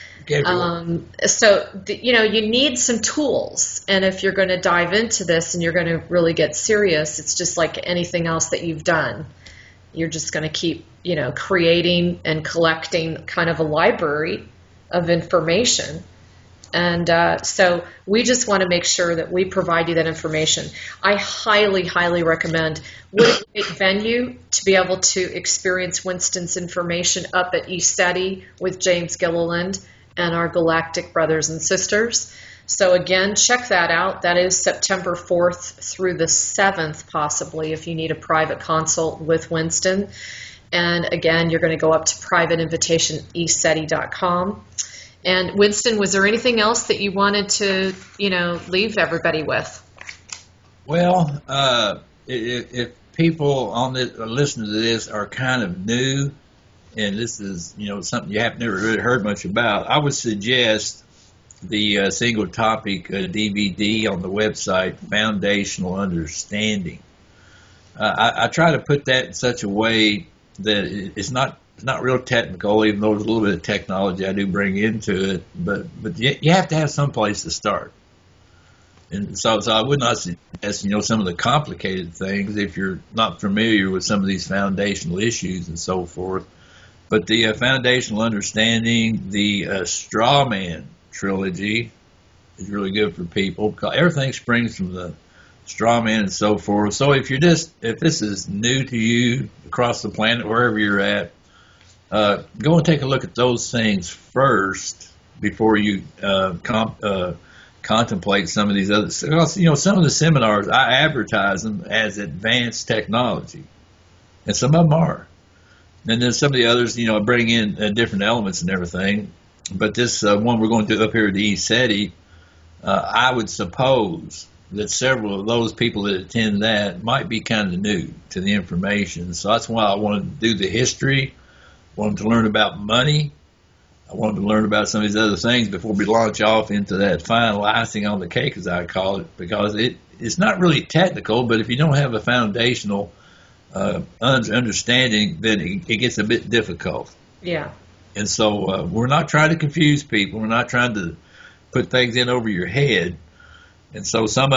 So you need some tools, and if you're going to dive into this and you're going to really get serious, it's just like anything else that you've done. You're just going to keep, creating and collecting kind of a library of information. And so we just want to make sure that we provide you that information. I highly, highly recommend what a great venue to be able to experience Winston's information up at ECETI with James Gilliland and our Galactic brothers and sisters. So again, check that out. That is September 4th through the 7th, possibly, if you need a private consult with Winston. And again, you're going to go up to private invitation, ECETI.com. And Winston, was there anything else that you wanted to, leave everybody with? Well, if people on this listening to this are kind of new, and this is something you have never really heard much about, I would suggest the single topic DVD on the website, Foundational Understanding. I try to put that in such a way that it's not real technical, even though there's a little bit of technology I do bring into it, but you have to have some place to start. And so I would not suggest, some of the complicated things if you're not familiar with some of these foundational issues and so forth. But the Foundational Understanding, the Straw Man trilogy is really good for people, because everything springs from the straw man and so forth. So if this is new to you across the planet, wherever you're at, go and take a look at those things first before you contemplate some of these others. Some of the seminars, I advertise them as advanced technology, and some of them are. And then some of the others, I bring in different elements and everything. But this one we're going to do up here at the ECETI, I would suppose that several of those people that attend that might be kind of new to the information. So that's why I wanted to do the history. I wanted to learn about money. I wanted to learn about some of these other things before we launch off into that final icing on the cake, as I call it, because it's not really technical, but if you don't have a foundational understanding, then it gets a bit difficult. Yeah. And so we're not trying to confuse people. We're not trying to put things in over your head. And so some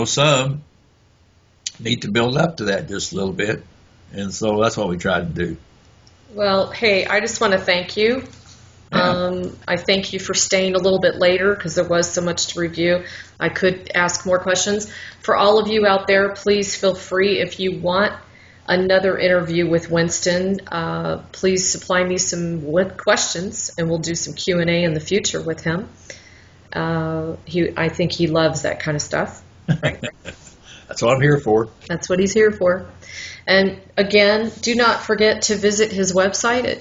need to build up to that just a little bit. And so that's what we try to do. Well, hey, I just want to thank you. I thank you for staying a little bit later because there was so much to review. I could ask more questions. For all of you out there, please feel free, if you want another interview with Winston, please supply me some questions and we'll do some Q&A in the future with him. I think he loves that kind of stuff. That's what I'm here for. That's what he's here for. And again, do not forget to visit his website at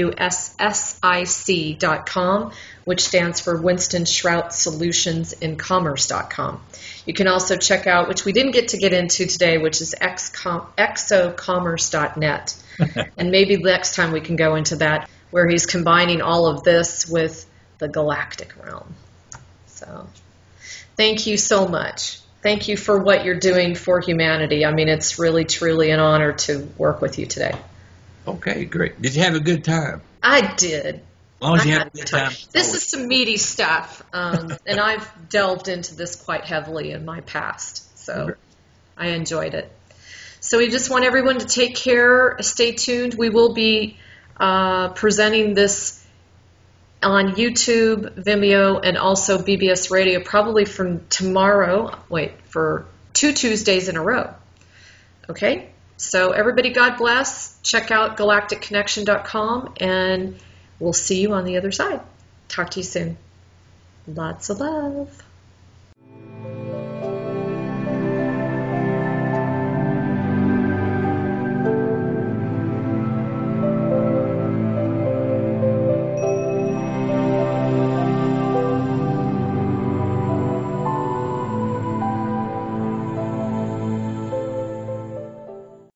WSSIC.com, which stands for Winston Shrout Solutions in Commerce.com. You can also check out, which we didn't get into today, which is exocommerce.net. And maybe next time we can go into that, where he's combining all of this with the galactic realm. So thank you so much. Thank you for what you're doing for humanity. I mean, it's really, truly an honor to work with you today. Okay, great. Did you have a good time? I did. As long as you had a good time. This is some meaty stuff, and I've delved into this quite heavily in my past, so I enjoyed it. So we just want everyone to take care, stay tuned. We will be presenting this on YouTube, Vimeo, and also BBS Radio, probably from tomorrow, for 2 Tuesdays in a row. Okay? So everybody, God bless. Check out galacticconnection.com, and we'll see you on the other side. Talk to you soon. Lots of love.